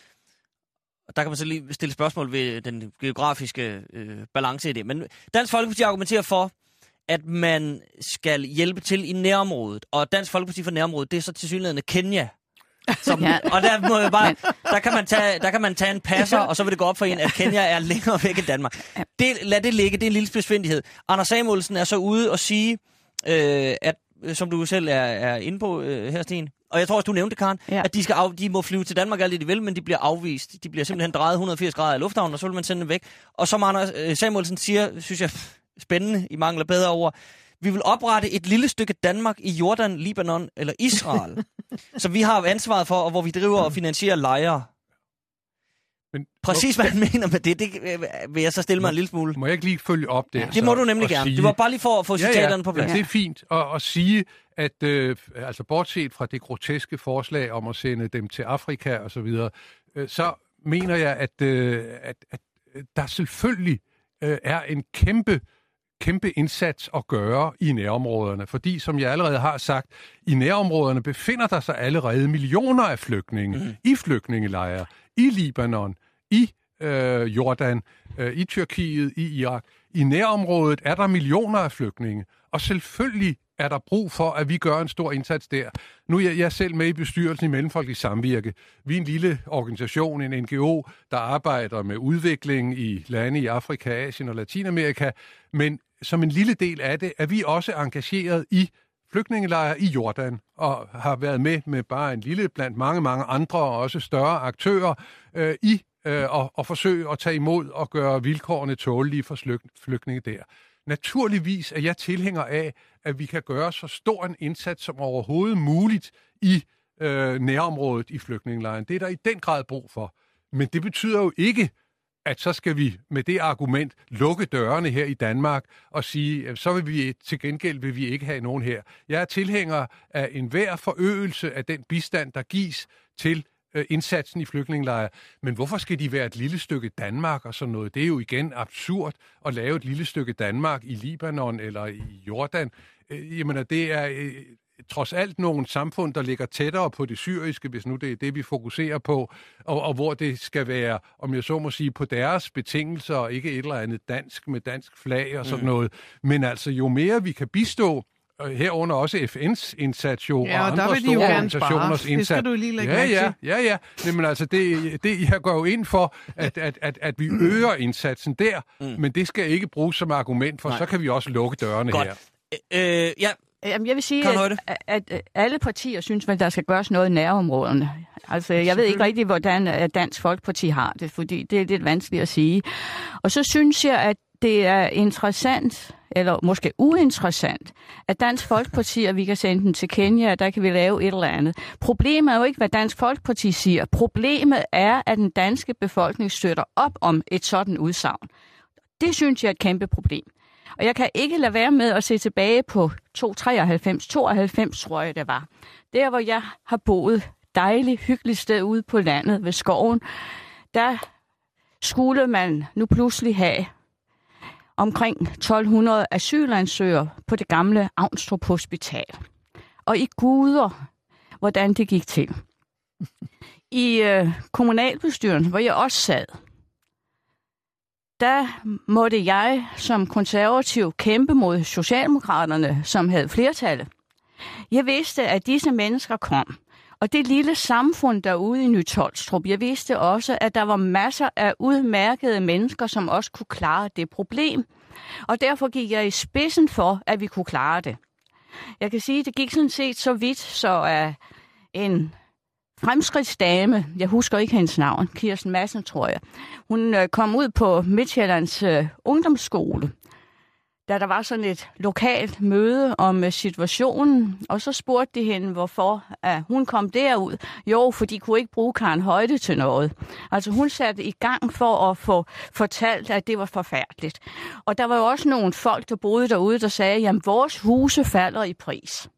der kan man så lige stille spørgsmål ved den geografiske øh, balance i det, men Dansk Folkeparti argumenterer for, at man skal hjælpe til i nærområdet, og Dansk Folkeparti for nærområdet, det er så tilsyneladende Kenya. Som, ja. Og der, må jeg bare, der, kan man tage, der kan man tage en passer, og så vil det gå op for en, at Kenya er længere væk end Danmark. Det, lad det ligge, det er en lille spidsfindighed. Anders Samuelsen er så ude og sige, øh, at, som du selv er, er inde på øh, her, Sten, og jeg tror også, du nævnte, Karen, ja. at de, skal af, de må flyve til Danmark alt det de vil, men de bliver afvist. De bliver simpelthen drejet et hundrede og firs grader i lufthavnen, og så vil man sende dem væk. Og som Anders øh, Samuelsen siger, synes jeg, spændende, I mangler bedre over, vi vil oprette et lille stykke Danmark i Jordan, Libanon eller Israel, som vi har ansvaret for, og hvor vi driver og finansierer lejre. Men, Præcis hvad han mener med det, det vil jeg så stille mig må, en lille smule. Må jeg ikke lige følge op der? Ja. Det må du nemlig gerne. Sige, det var bare lige for at få ja, citaterne ja, på plads. Ja, det er fint at, at sige, at øh, altså bortset fra det groteske forslag om at sende dem til Afrika og så videre, øh, så mener jeg, at, øh, at, at der selvfølgelig øh, er en kæmpe kæmpe indsats at gøre i nærområderne, fordi, som jeg allerede har sagt, i nærområderne befinder der sig allerede millioner af flygtninge mm. i flygtningelejre, i Libanon, i øh, Jordan, øh, i Tyrkiet, i Irak. I nærområdet er der millioner af flygtninge, og selvfølgelig er der brug for, at vi gør en stor indsats der. Nu er jeg selv med i bestyrelsen i Mellemfolkelig Samvirke. Vi er en lille organisation, en N G O, der arbejder med udvikling i lande i Afrika, Asien og Latinamerika, men som en lille del af det er vi også engageret i flygtningelejre i Jordan, og har været med med bare en lille blandt mange, mange andre og også større aktører øh, i øh, og, og forsøge at tage imod og gøre vilkårene tålelige for flygtninge der. Naturligvis er jeg tilhænger af, at vi kan gøre så stor en indsats som overhovedet muligt i øh, nærområdet i flygtningelejren. Det er der i den grad brug for. Men det betyder jo ikke, at så skal vi med det argument lukke dørene her i Danmark og sige, at så vil vi til gengæld vil vi ikke have nogen her. Jeg er tilhænger af enhver forøgelse af den bistand, der gives til øh, indsatsen i flygtningelejre. Men hvorfor skal de være et lille stykke Danmark og sådan noget? Det er jo igen absurd at lave et lille stykke Danmark i Libanon eller i Jordan. Øh, jamen, det er øh, trods alt nogle samfund, der ligger tættere på det syriske, hvis nu det er det, vi fokuserer på, og, og hvor det skal være, om jeg så må sige, på deres betingelser, og ikke et eller andet dansk med dansk flag og sådan mm. noget. Men altså, jo mere vi kan bistå, herunder også F N's indsats jo, ja, og, og andre store organisationers indsats. Det skal du lige lægge ja, ja, ja, ja. Jamen altså, det, det jeg går jo ind for, at, at, at, at vi øger indsatsen der, mm. men det skal ikke bruges som argument, for Nej. Så kan vi også lukke dørene Godt. her. Øh, ja. Jamen, jeg vil sige, at, at alle partier synes, at der skal gøres noget i nærområderne. Altså, jeg ved ikke rigtig, hvordan Dansk Folkeparti har det, fordi det er lidt vanskeligt at sige. Og så synes jeg, at det er interessant, eller måske uinteressant, at Dansk Folkeparti, at vi kan sende den til Kenya, der kan vi lave et eller andet. Problemet er jo ikke, hvad Dansk Folkeparti siger. Problemet er, at den danske befolkning støtter op om et sådan udsagn. Det synes jeg er et kæmpe problem. Og jeg kan ikke lade være med at se tilbage på treoghalvfems, tooghalvfems, tror jeg det var. Der, hvor jeg har boet, dejligt, hyggeligt sted ude på landet ved skoven, der skulle man nu pludselig have omkring tolv hundrede asylansøgere på det gamle Avnstrup Hospital. Og i guder, hvordan det gik til. I øh, kommunalbestyrelsen, hvor jeg også sad, der måtte jeg som konservativ kæmpe mod Socialdemokraterne, som havde flertallet. Jeg vidste, at disse mennesker kom. Og det lille samfund derude i Ny-Tolstrup, jeg vidste også, at der var masser af udmærkede mennesker, som også kunne klare det problem. Og derfor gik jeg i spidsen for, at vi kunne klare det. Jeg kan sige, at det gik sådan set så vidt, så at en fremskridtsdame, jeg husker ikke hendes navn, Kirsten Madsen, tror jeg. Hun øh, kom ud på Midtjyllands øh, ungdomsskole, da der var sådan et lokalt møde om uh, situationen, og så spurgte de hende, hvorfor uh, hun kom derud. Jo, for de kunne ikke bruge Karen Højde til noget. Altså hun satte i gang for at få fortalt, at det var forfærdeligt. Og der var jo også nogle folk, der boede derude, der sagde, jamen vores huse falder i pris.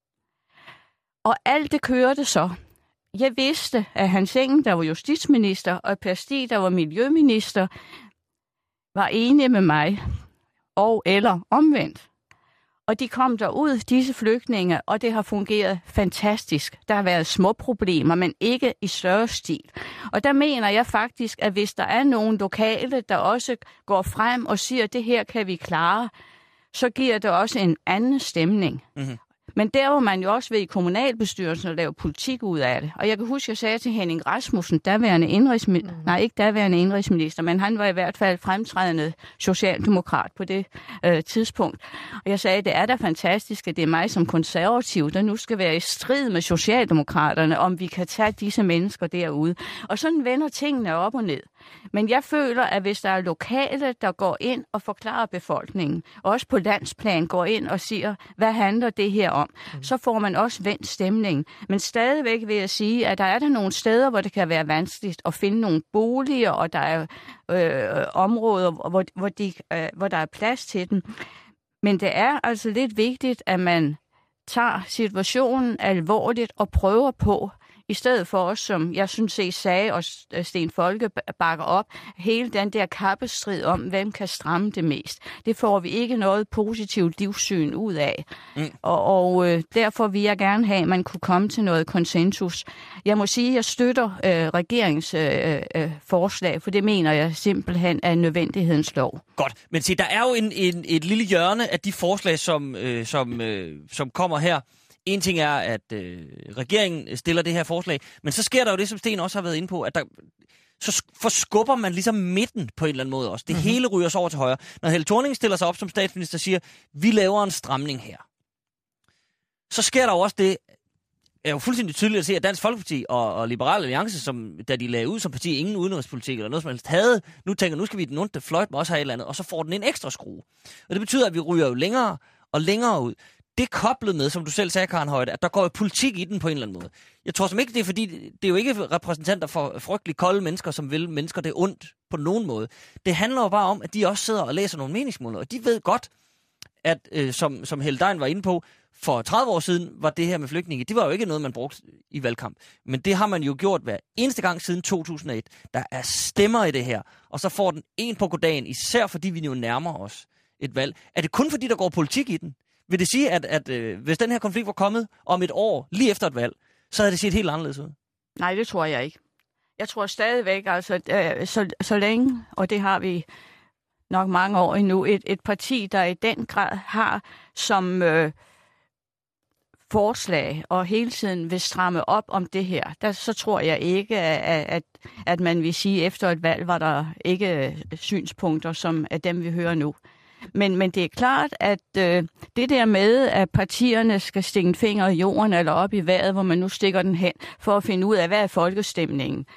Og alt det kørte så. Jeg vidste, at Hans Engel, der var justitsminister, og Per Stig, der var miljøminister, var enige med mig. Og eller omvendt. Og de kom derud, disse flygtninge, og det har fungeret fantastisk. Der har været små problemer, men ikke i større stil. Og der mener jeg faktisk, at hvis der er nogen lokale, der også går frem og siger, at det her kan vi klare, så giver det også en anden stemning. Mm-hmm. Men der var man jo også ved i kommunalbestyrelsen at lave politik ud af det. Og jeg kan huske, jeg sagde til Henning Rasmussen, daværende indrigsminister, mm. nej ikke daværende indrigsminister, men han var i hvert fald fremtrædende socialdemokrat på det øh, tidspunkt. Og jeg sagde, det er da fantastisk, at det er mig som konservativ, der nu skal være i strid med socialdemokraterne, om vi kan tage disse mennesker derude. Og sådan vender tingene op og ned. Men jeg føler, at hvis der er lokale, der går ind og forklarer befolkningen, og også på landsplan går ind og siger, hvad handler det her om, mm. så får man også vendt stemningen. Men stadigvæk vil jeg sige, at der er der nogle steder, hvor det kan være vanskeligt at finde nogle boliger, og der er øh, områder, hvor, hvor, de, øh, hvor der er plads til dem. Men det er altså lidt vigtigt, at man tager situationen alvorligt og prøver på, i stedet for os, som jeg synes, se sagde, og Sten Folke bakker op, hele den der kappestrid om, hvem kan stramme det mest. Det får vi ikke noget positivt livssyn ud af. Mm. Og, og øh, derfor vil jeg gerne have, at man kunne komme til noget konsensus. Jeg må sige, at jeg støtter øh, regeringens øh, øh, forslag, for det mener jeg simpelthen er nødvendighedens lov. Godt, men se, der er jo en, en, et lille hjørne af de forslag, som, øh, som, øh, som kommer her. En ting er, at øh, regeringen stiller det her forslag, men så sker der jo det, som Sten også har været inde på, at der, så forskubber man ligesom midten på en eller anden måde også. Det mm-hmm. hele ryger sig over til højre. Når Helle Thorning stiller sig op som statsminister og siger, vi laver en stramning her, så sker der jo også det, er jo fuldstændig tydeligt at se, at Dansk Folkeparti og, og Liberal Alliance, som, da de lagde ud som parti, ingen udenrigspolitik eller noget som helst havde, nu tænker, nu skal vi den onde fløjt med også have et eller andet, og så får den en ekstra skrue. Og det betyder, at vi ryger jo længere og længere ud. Det er koblet med, som du selv sagde, Karen Højde, at der går jo politik i den på en eller anden måde. Jeg tror som ikke, det er fordi, det er jo ikke repræsentanter for frygtelig kolde mennesker, som vil mennesker det ondt på nogen måde. Det handler jo bare om, at de også sidder og læser nogle meningsmåler, og de ved godt, at øh, som, som Helle Dein var inde på, for tredive år siden var det her med flygtninge, det var jo ikke noget, man brugte i valgkamp. Men det har man jo gjort hver eneste gang siden to tusind og et. Der er stemmer i det her, og så får den en på goddagen, især fordi vi jo nærmer os et valg. Er det kun fordi, der går politik i den? Vil det sige, at, at øh, hvis den her konflikt var kommet om et år, lige efter et valg, så havde det set helt anderledes ud? Nej, det tror jeg ikke. Jeg tror stadigvæk, altså, øh, så, så længe, og det har vi nok mange år endnu, et, et parti, der i den grad har som øh, forslag og hele tiden vil stramme op om det her, der, så tror jeg ikke, at, at, at man vil sige, at efter et valg var der ikke synspunkter, som er dem, vi hører nu. Men, men det er klart, at øh, det der med, at partierne skal stikke en finger i jorden eller op i vejret, hvor man nu stikker den hen, for at finde ud af, hvad er folkestemningen.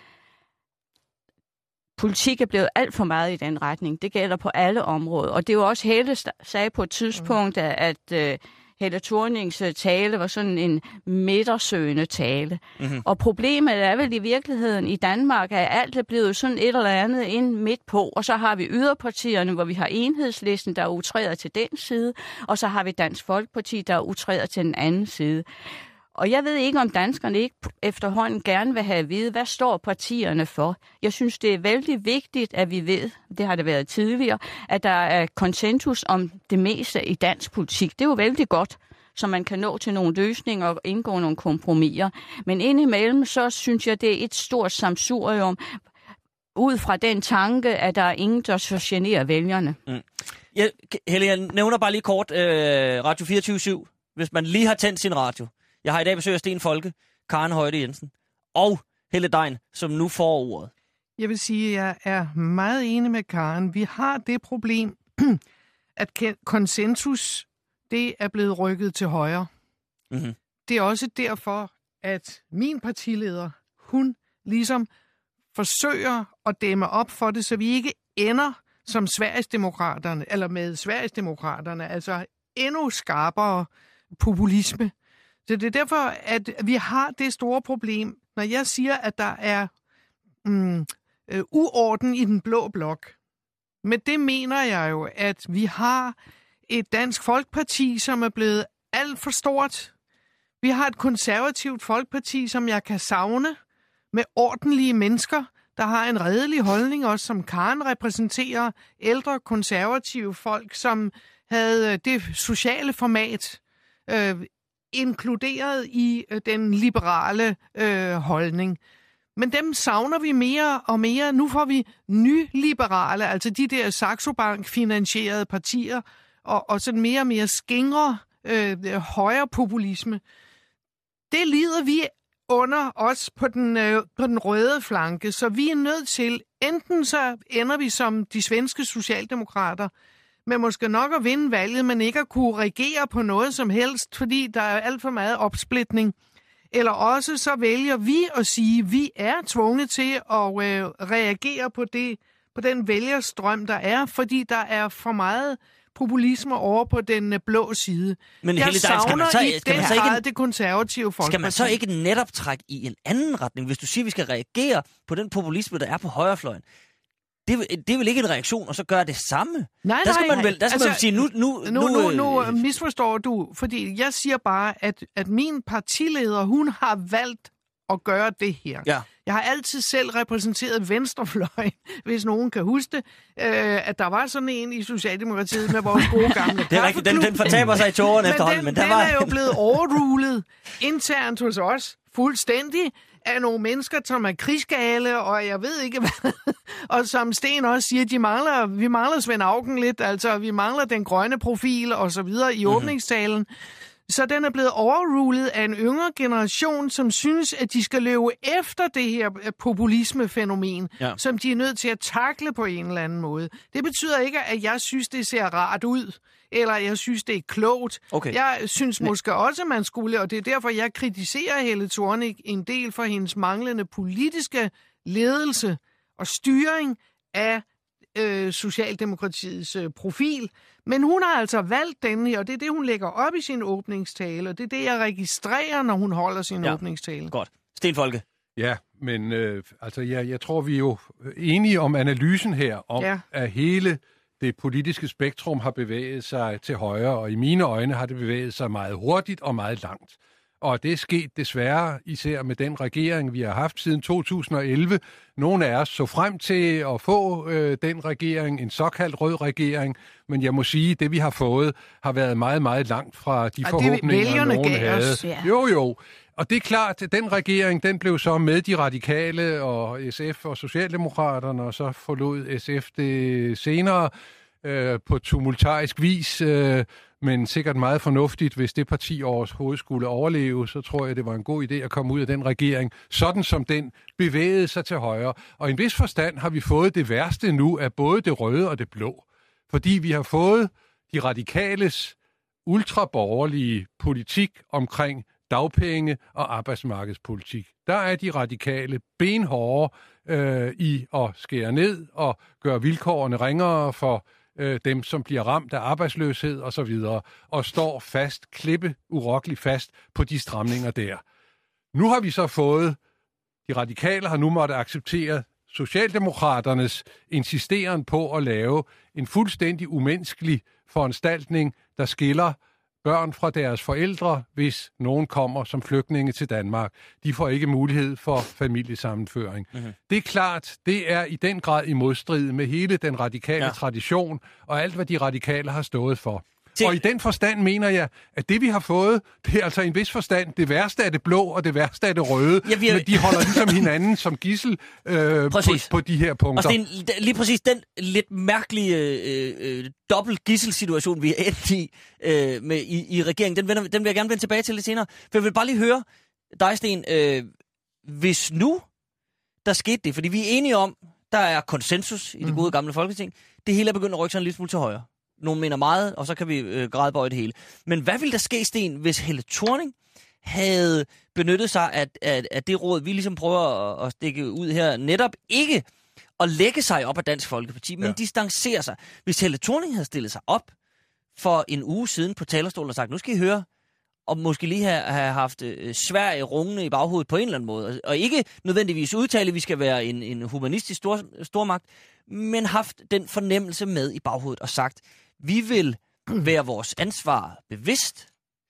Politik er blevet alt for meget i den retning. Det gælder på alle områder. Og det er jo også Helle sagde på et tidspunkt, at, at øh, Helle Thornings tale var sådan en midtersøgende tale. Mm-hmm. Og problemet er vel i virkeligheden i Danmark, at alt er blevet sådan et eller andet ind midt på. Og så har vi yderpartierne, hvor vi har Enhedslisten, der er utræder til den side. Og så har vi Dansk Folkeparti, der er utræder til den anden side. Og jeg ved ikke, om danskerne ikke efterhånden gerne vil have at vide, hvad står partierne for. Jeg synes, det er vældig vigtigt, at vi ved, det har det været tidligere, at der er konsensus om det meste i dansk politik. Det er jo vældig godt, så man kan nå til nogle løsninger og indgå nogle kompromiser. Men indimellem, så synes jeg, det er et stort samsurium, ud fra den tanke, at der er ingen, der så generer vælgerne. Mm. Ja, Helle, jeg nævner bare lige kort øh, Radio fireogtyve syv, hvis man lige har tændt sin radio. Jeg har i dag besøg af Sten Folke, Karen Højde Jensen og Helle Dein, som nu får ordet. Jeg vil sige, at jeg er meget enig med Karen. Vi har det problem, at konsensus, det er blevet rykket til højre. Mm-hmm. Det er også derfor, at min partileder, hun ligesom forsøger at dæmme op for det, så vi ikke ender som Sverigesdemokraterne, eller med Sverigesdemokraterne, altså endnu skarpere populisme. Så det er derfor, at vi har det store problem, når jeg siger, at der er mm, øh, uorden i den blå blok. Med det mener jeg jo, at vi har et Dansk Folkeparti, som er blevet alt for stort. Vi har et konservativt folkeparti, som jeg kan savne, med ordentlige mennesker, der har en redelig holdning, også som Karen repræsenterer, ældre konservative folk, som havde det sociale format øh, inkluderet i øh, den liberale øh, holdning. Men dem savner vi mere og mere. Nu får vi nyliberale, altså de der Saxo Bank-finansierede partier, og, og sådan mere og mere skingre øh, højre populisme. Det lider vi under os på den, øh, på den røde flanke, så vi er nødt til, enten så ender vi som de svenske socialdemokrater, med måske nok at vinde valget, men ikke at kunne regere på noget som helst, fordi der er alt for meget opsplitning. Eller også så vælger vi at sige, at vi er tvunget til at øh, reagere på, det, på den vælgerstrøm, der er, fordi der er for meget populisme over på den øh, blå side. Men jeg Helle, savner skal man så, i den grad ikke, det konservative folkeparti. Skal man så ikke netop trække i en anden retning, hvis du siger, at vi skal reagere på den populisme, der er på højrefløjen? Det, det er vel ikke en reaktion, og så gøre det samme? Nej, der skal nej. man vel, der skal altså, man sige, nu... Nu, nu, nu, nu øh, misforstår du, fordi jeg siger bare, at, at min partileder, hun har valgt at gøre det her. Ja. Jeg har altid selv repræsenteret venstrefløjen, hvis nogen kan huske det, øh, at der var sådan en i Socialdemokratiet med vores gode gamle det er rigtigt, den, den fortaber sig i tåren efterhånden. Den, men der den var... er jo blevet overrulet internt hos os, fuldstændig, af nogle mennesker, som er krigsgale, og jeg ved ikke hvad. Og som Sten også siger, de mangler, vi mangler Svend Auken lidt, altså vi mangler den grønne profil og så videre i mm-hmm. åbningstalen. Så den er blevet overrulet af en yngre generation, som synes, at de skal løbe efter det her populismefænomen, ja. Som de er nødt til at takle på en eller anden måde. Det betyder ikke, at jeg synes, det ser rart ud, eller jeg synes, det er klogt. Okay. Jeg synes måske også, at man skulle, og det er derfor, jeg kritiserer Helle Thorning en del for hendes manglende politiske ledelse og styring af øh, Socialdemokratiets øh, profil. Men hun har altså valgt den her, og det er det, hun lægger op i sin åbningstale, og det er det, jeg registrerer, når hun holder sin ja. åbningstale. Godt. Sten Folke. Ja, men øh, altså, jeg, jeg tror, vi er jo enige om analysen her, om ja. At hele det politiske spektrum har bevæget sig til højre, og i mine øjne har det bevæget sig meget hurtigt og meget langt. Og det er sket desværre, især med den regering, vi har haft siden to tusind og elleve. Nogle af os så frem til at få øh, den regering, en såkaldt rød regering, men jeg må sige, at det vi har fået, har været meget, meget langt fra de og forhåbninger, nogen havde. Os, ja. Jo, jo. Og det er klart, at den regering, den blev så med de radikale og S F og Socialdemokraterne, og så forlod S F det senere øh, på tumultarisk vis, øh, men sikkert meget fornuftigt, hvis det parti overhovedet skulle overleve, så tror jeg, det var en god idé at komme ud af den regering, sådan som den bevægede sig til højre. Og i en vis forstand har vi fået det værste nu af både det røde og det blå, fordi vi har fået de radikales ultraborgerlige politik omkring dagpenge og arbejdsmarkedspolitik. Der er de radikale benhårde øh, i at skære ned og gøre vilkårene ringere for øh, dem, som bliver ramt af arbejdsløshed og så videre, og står fast, klippe urokkeligt fast på de stramninger der. Nu har vi så fået, de radikale har nu måtte acceptere Socialdemokraternes insisteren på at lave en fuldstændig umenneskelig foranstaltning, der skiller børn fra deres forældre, hvis nogen kommer som flygtninge til Danmark. De får ikke mulighed for familiesammenføring. Mm-hmm. Det er klart, det er i den grad i modstrid med hele den radikale ja. tradition, og alt, hvad de radikale har stået for. Se. Og i den forstand mener jeg, at det vi har fået, det er altså i en vis forstand det værste af det blå, og det værste af det røde. Ja, har... Men de holder ligesom hinanden som gidsel øh, på, på de her punkter. Og Sten, lige præcis den lidt mærkelige øh, øh, dobbelt gisselsituation, vi er endt i, øh, med, i, i regeringen, den, vender, den vil jeg gerne vende tilbage til lidt senere. For jeg vil bare lige høre dig, Sten, øh, hvis nu der skete det, fordi vi er enige om, der er konsensus i det gode gamle Folketing, det hele er begyndt at rykke sig en lille smule til højre. Nogle mener meget, og så kan vi øh, gradbøje det hele. Men hvad vil der ske, Sten, hvis Helle Thorning havde benyttet sig af, af, af det råd, vi ligesom prøver at, at stikke ud her, netop ikke at lægge sig op af Dansk Folkeparti, men ja. distancere sig. Hvis Helle Thorning havde stillet sig op for en uge siden på talerstolen og sagt, nu skal I høre, og måske lige have, have haft øh, Sverige rungende i baghovedet på en eller anden måde. Og ikke nødvendigvis udtale, at vi skal være en, en humanistisk stor, stormagt, men haft den fornemmelse med i baghovedet og sagt, vi vil være vores ansvar bevidst.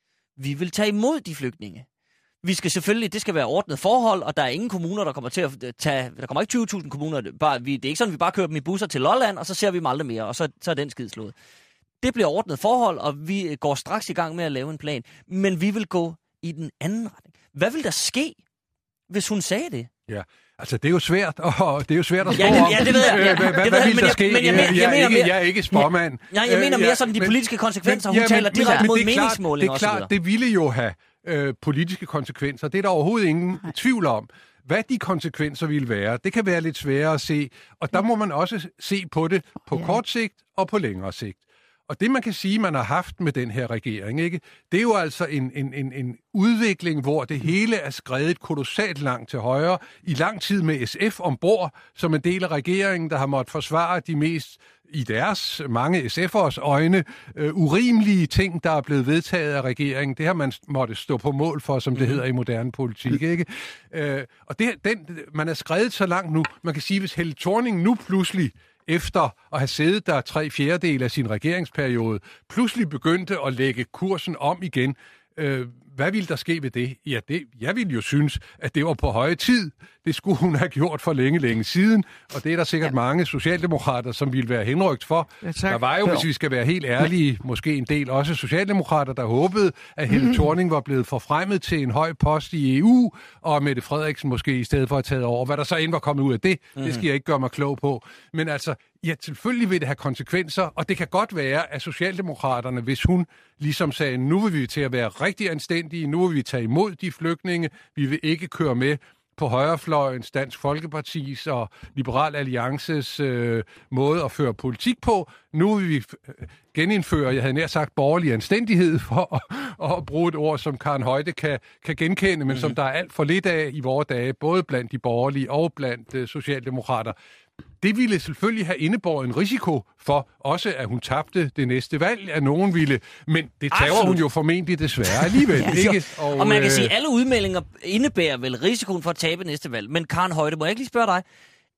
Vi vil tage imod de flygtninge. Vi skal selvfølgelig, det skal være ordnet forhold, og der er ingen kommuner, der kommer til at tage, der kommer ikke tyve tusind kommuner, bare, vi, det er ikke sådan, vi bare kører dem i busser til Lolland, og så ser vi dem aldrig mere, og så, så er den skid slået. Det bliver ordnet forhold, og vi går straks i gang med at lave en plan. Men vi vil gå i den anden retning. Hvad vil der ske, hvis hun sagde det? Ja, altså det er jo svært, og det er jo svært at spå ja, det, om. Ja, det ved jeg. Ja, hvad det hvad vil jeg, der ske? Men jeg, jeg, jeg, jeg, mener, jeg, jeg er ikke spåmand. Nej, jeg mener mere sådan de men, politiske konsekvenser. Hun men, ja, taler men, direkte men, mod det meningsmålinger osv. Det er klart, det ville jo have øh, politiske konsekvenser. Det er der overhovedet ingen Nej. tvivl om. Hvad de konsekvenser ville være, det kan være lidt sværere at se. Og der må man også se på det på ja. kort sigt og på længere sigt. Og det, man kan sige, man har haft med den her regering, ikke, det er jo altså en, en, en, en udvikling, hvor det hele er skredet kolossalt langt til højre, i lang tid med S F ombord, som en del af regeringen, der har måttet forsvare de mest, i deres mange S F'ers øjne, øh, urimelige ting, der er blevet vedtaget af regeringen. Det har man måtte stå på mål for, som det hedder i moderne politik, ikke? Øh, og det, den, man er skredet så langt nu. Man kan sige, hvis Helle Thorning nu pludselig efter at have siddet der tre fjerdedele af sin regeringsperiode, pludselig begyndte at lægge kursen om igen. Øh, hvad ville der ske ved det? Ja, det, jeg ville jo synes, at det var på høje tid. Det skulle hun have gjort for længe, længe siden, og det er der sikkert ja. mange socialdemokrater, som ville være henrygt for. Ja, der var jo, hvis vi skal være helt ærlige, måske en del også socialdemokrater, der håbede, at Helle Thorning var blevet forfremmet til en høj post i E U, og Mette Frederiksen måske i stedet for at tage over. Hvad der så end var kommet ud af det, mm. det skal jeg ikke gøre mig klog på. Men altså, ja, selvfølgelig vil det have konsekvenser, og det kan godt være, at socialdemokraterne, hvis hun ligesom sagde, nu vil vi til at være rigtig anstændige, nu vil vi tage imod de flygtninge, vi vil ikke køre med på højrefløjens, Dansk Folkepartis og Liberal Alliances øh, måde at føre politik på. Nu vil vi genindføre, jeg havde nær sagt, borgerlig anstændighed, for at, at bruge et ord, som Karen Højde kan, kan genkende, men mm-hmm. som der er alt for lidt af i vore dage, både blandt de borgerlige og blandt øh, socialdemokrater. Det ville selvfølgelig have indebåret en risiko for også, at hun tabte det næste valg, at nogen ville. Men det tager hun jo formentlig desværre alligevel. ja, ikke? Og, og man kan øh... sige, at alle udmeldinger indebærer vel risikoen for at tabe næste valg. Men Karen Højde, må jeg ikke lige spørge dig?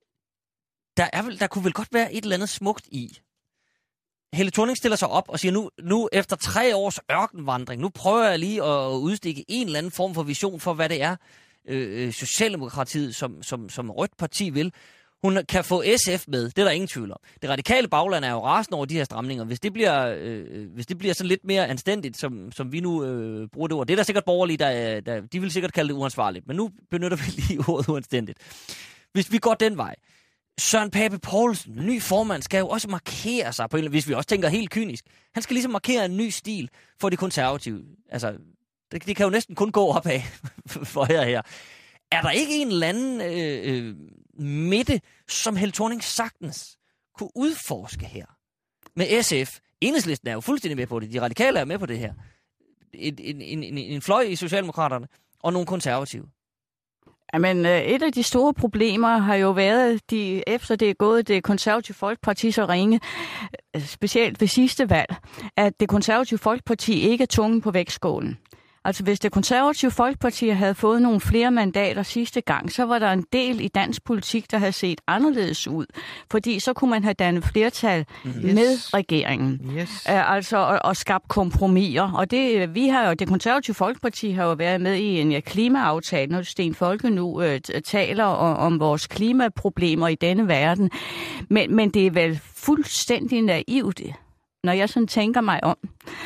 Der, er vel, der kunne vel godt være et eller andet smukt i. Helle Thorning stiller sig op og siger, nu, nu efter tre års ørkenvandring, nu prøver jeg lige at udstikke en eller anden form for vision for, hvad det er, øh, Socialdemokratiet som, som, som rødt parti vil. Hun kan få S F med, det er der ingen tvivl om. Det radikale bagland er jo rasende over de her stramninger. Hvis det bliver, øh, hvis det bliver sådan lidt mere anstændigt, som, som vi nu øh, bruger det ord, det er der sikkert borgerlige, der, der, de vil sikkert kalde det uansvarligt, men nu benytter vi lige ordet uanstændigt. Hvis vi går den vej, Søren Pape Poulsen, ny formand, skal jo også markere sig, på en, hvis vi også tænker helt kynisk. Han skal ligesom markere en ny stil for de konservative. Altså, det, det kan jo næsten kun gå opad for her og her. Er der ikke en eller anden øh, øh, midte, som Helle Thorning sagtens kunne udforske her? Med S F. Enhedslisten er jo fuldstændig med på det. De radikale er med på det her. En, en, en, en fløj i Socialdemokraterne og nogle konservative. Jamen, et af de store problemer har jo været, de, efter det er gået det konservative Folkeparti så ringe, specielt ved sidste valg, at det konservative Folkeparti ikke er tungen på vægtskålen. Altså hvis det konservative Folkeparti havde fået nogle flere mandater sidste gang, så var der en del i dansk politik, der havde set anderledes ud. Fordi så kunne man have dannet flertal yes. med regeringen. Yes. Uh, altså og, og skabt kompromiser. Og det, vi har jo, det konservative Folkeparti har jo været med i en ja, klimaaftale, når Sten Folke nu uh, taler om, om vores klimaproblemer i denne verden. Men, men det er vel fuldstændig naivt, når jeg sådan tænker mig om,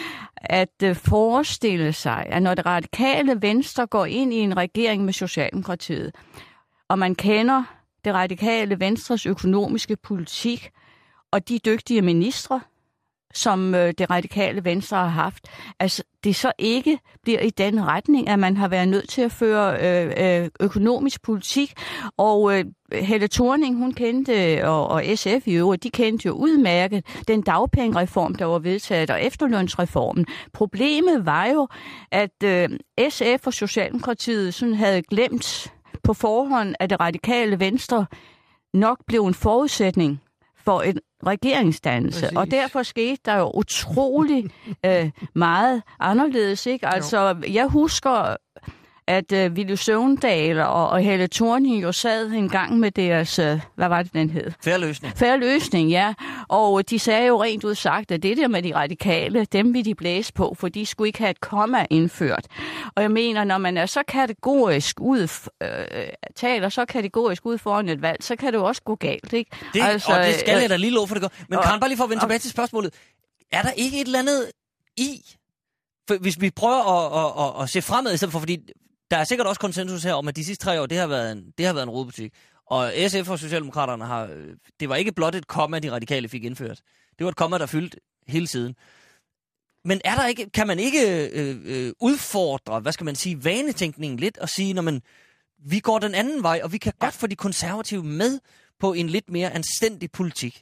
at forestille sig, at når det radikale Venstre går ind i en regering med Socialdemokratiet, og man kender det radikale Venstres økonomiske politik, og de dygtige ministre, som øh, det radikale Venstre har haft, altså det så ikke bliver i den retning, at man har været nødt til at føre øh, øh, økonomisk politik. Og øh, Helle Thorning, hun kendte, og, og S F i øvrigt, de kendte jo udmærket den dagpengereform, der var vedtaget, og efterlønsreformen. Problemet var jo, at øh, S F og Socialdemokratiet sådan havde glemt på forhånd, at det radikale Venstre nok blev en forudsætning for en regeringsdannelse. Præcis. Og derfor skete der jo utrolig øh, meget anderledes, ikke? Altså, jeg husker, at øh, Villy Søvndal og, og Helle Thorning jo sad en gang med deres, øh, hvad var det, den hed? Fair løsning. Fair løsning, ja. Og de sagde jo rent ud sagt, at det der med de radikale, dem vil de blæse på, for de skulle ikke have et komma indført. Og jeg mener, når man er så kategorisk ud, øh, taler så kategorisk ud foran et valg, så kan det jo også gå galt, ikke? Det, altså, og det skal jeg da lige love for, det går. Men Karen, bare lige for at vende tilbage til spørgsmålet. Er der ikke et eller andet i, for hvis vi prøver at, at, at, at se fremad i stedet for, fordi der er sikkert også konsensus her om, at de sidste tre år, det har været en, det har været en rodebutik. Og S F og Socialdemokraterne har, det var ikke blot et komma, de radikale fik indført. Det var et komma, der fyldte hele tiden. Men er der ikke, kan man ikke øh, øh, udfordre, hvad skal man sige, vanetænkningen lidt, og sige, når man, vi går den anden vej, og vi kan ja. godt få de konservative med på en lidt mere anstændig politik?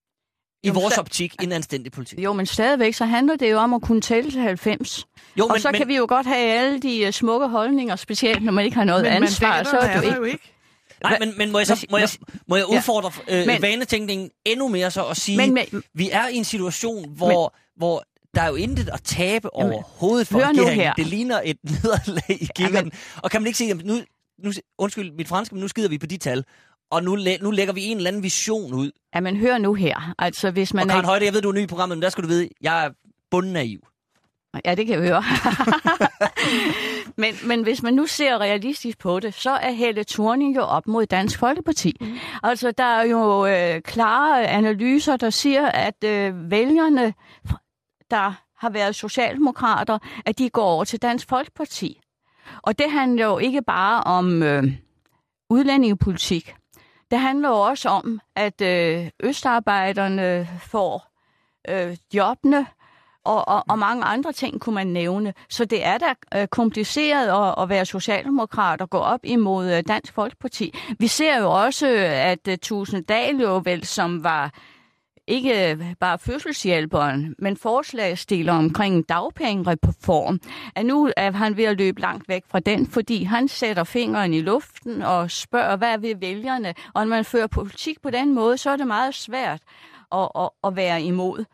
I jo, vores optik, en anstændig politik. Jo, men stadigvæk, så handler det jo om at kunne tælle til halvfems. Jo, og men, så men, kan vi jo godt have alle de uh, smukke holdninger, specielt når man ikke har noget men ansvar. Så er det jo ikke. ikke. Nej, men, men må, jeg så, må, jeg, må jeg udfordre ja. øh, men, vanetænkningen endnu mere så og sige, men, men, vi er i en situation, hvor, men, hvor der er jo intet at tabe jamen, overhovedet for regeringen. Det ligner et nederlag i kikkerten. Og kan man ikke sige, nu, nu, undskyld mit franske, men nu skider vi på de tal. Og nu, nu lægger vi en eller anden vision ud. Ja, men hør nu her. Altså, hvis man og Karen er... Højde, jeg ved, du er ny i programmet, men der skal du vide, jeg er bundnaiv. Ja, det kan jeg høre. men, men hvis man nu ser realistisk på det, så er Helle Thorning jo op mod Dansk Folkeparti. Mm. Altså, der er jo øh, klare analyser, der siger, at øh, vælgerne, der har været socialdemokrater, at de går over til Dansk Folkeparti. Og det handler jo ikke bare om øh, udlændingepolitik. Det handler jo også om, at øh, østarbejderne får øh, jobbene, og, og, og mange andre ting kunne man nævne. Så det er da øh, kompliceret at, at være socialdemokrat og gå op imod øh, Dansk Folkeparti. Vi ser jo også, at øh, Thulesen jo vel, som var ikke bare fødselshjælperen, men forslagsstiller omkring en dagpengereform, at nu er han ved at løbe langt væk fra den, fordi han sætter fingeren i luften og spørger, hvad vil vælgerne? Og når man fører politik på den måde, så er det meget svært at, at, at være imod.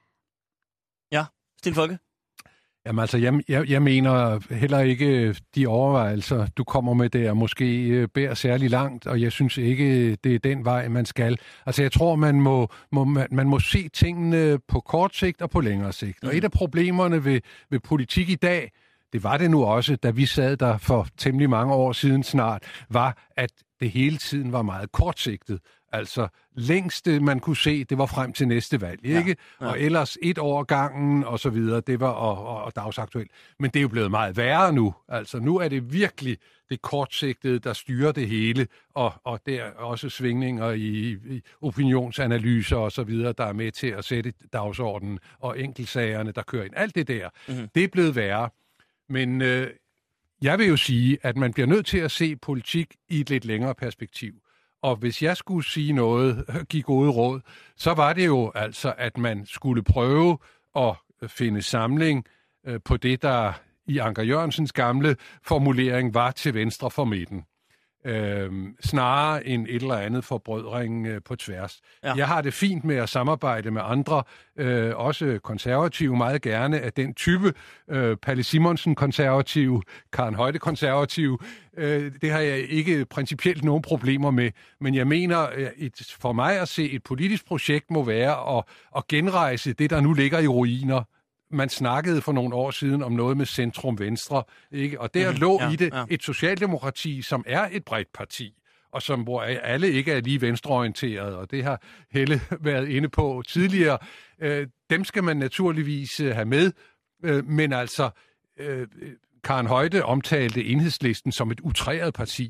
Ja, Sten Folke? Jamen altså, jeg, jeg, jeg mener heller ikke, de overvejelser, du kommer med der, måske bærer særlig langt, og jeg synes ikke, det er den vej, man skal. Altså, jeg tror, man må, må, man, man må se tingene på kort sigt og på længere sigt. Mm. Og et af problemerne ved, ved politik i dag, det var det nu også, da vi sad der for temmelig mange år siden snart, var, at det hele tiden var meget kortsigtet. Altså, længste man kunne se, det var frem til næste valg, ikke? Ja, ja. Og ellers et år gangen og så videre, det var og, og, og dagsaktuelt. Men det er jo blevet meget værre nu. Altså, nu er det virkelig det kortsigtede, der styrer det hele, og, og der er også svingninger i, i opinionsanalyser og så videre, der er med til at sætte dagsordenen, og enkeltsagerne, der kører ind. Alt det der, mm-hmm. det er blevet værre. Men øh, jeg vil jo sige, at man bliver nødt til at se politik i et lidt længere perspektiv. Og hvis jeg skulle sige noget, give gode råd, så var det jo altså, at man skulle prøve at finde samling på det, der i Anker Jørgensens gamle formulering var til venstre for midten. Øhm, snarere end et eller andet forbrødring øh, på tværs. Ja. Jeg har det fint med at samarbejde med andre, øh, også konservative, meget gerne af den type. Øh, Palle Simonsen konservativ, Karen Højde konservativ. Øh, det har jeg ikke principielt nogen problemer med, men jeg mener, et, for mig at se et politisk projekt må være at, at genrejse det, der nu ligger i ruiner. Man snakkede for nogle år siden om noget med centrum-venstre, ikke? Og der mm, lå ja, i det ja. et socialdemokrati, som er et bredt parti, og som hvor alle ikke er lige venstreorienterede, og det har Helle været inde på tidligere. Øh, dem skal man naturligvis have med, øh, men altså, øh, Karen Højde omtalte Enhedslisten som et utræret parti.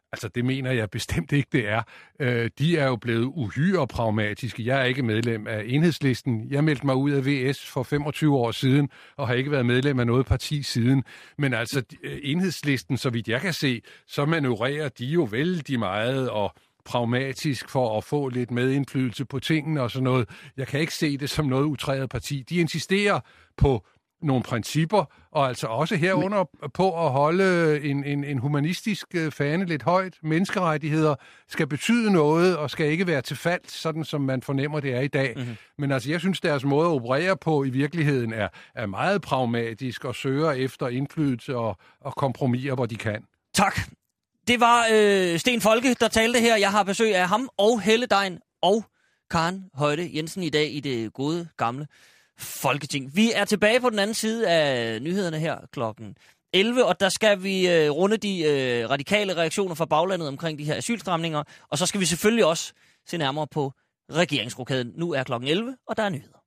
Altså, det mener jeg bestemt ikke, det er. Øh, de er jo blevet uhyre pragmatiske. Jeg er ikke medlem af Enhedslisten. Jeg meldte mig ud af V S for femogtyve år siden, og har ikke været medlem af noget parti siden. Men altså, Enhedslisten, så vidt jeg kan se, så manøvrerer de jo vældig meget og pragmatisk for at få lidt medindflydelse på tingene og sådan noget. Jeg kan ikke se det som noget utræet parti. De insisterer på nogle principper, og altså også herunder på at holde en, en, en humanistisk fane lidt højt. Menneskerettigheder skal betyde noget, og skal ikke være til fald, sådan som man fornemmer, det er i dag. Mm-hmm. Men altså, jeg synes, deres måde at operere på i virkeligheden er, er meget pragmatisk og søger efter indflydelse og, og kompromiser, hvor de kan. Tak. Det var øh, Sten Folke, der talte her. Jeg har besøg af ham og Helle Degn og Karen Højde Jensen i dag i det gode gamle Folketing. Vi er tilbage på den anden side af nyhederne her klokken elleve, og der skal vi øh, runde de øh, radikale reaktioner fra baglandet omkring de her asylstramninger, og så skal vi selvfølgelig også se nærmere på regeringsrokaden. Nu er klokken elleve, og der er nyheder.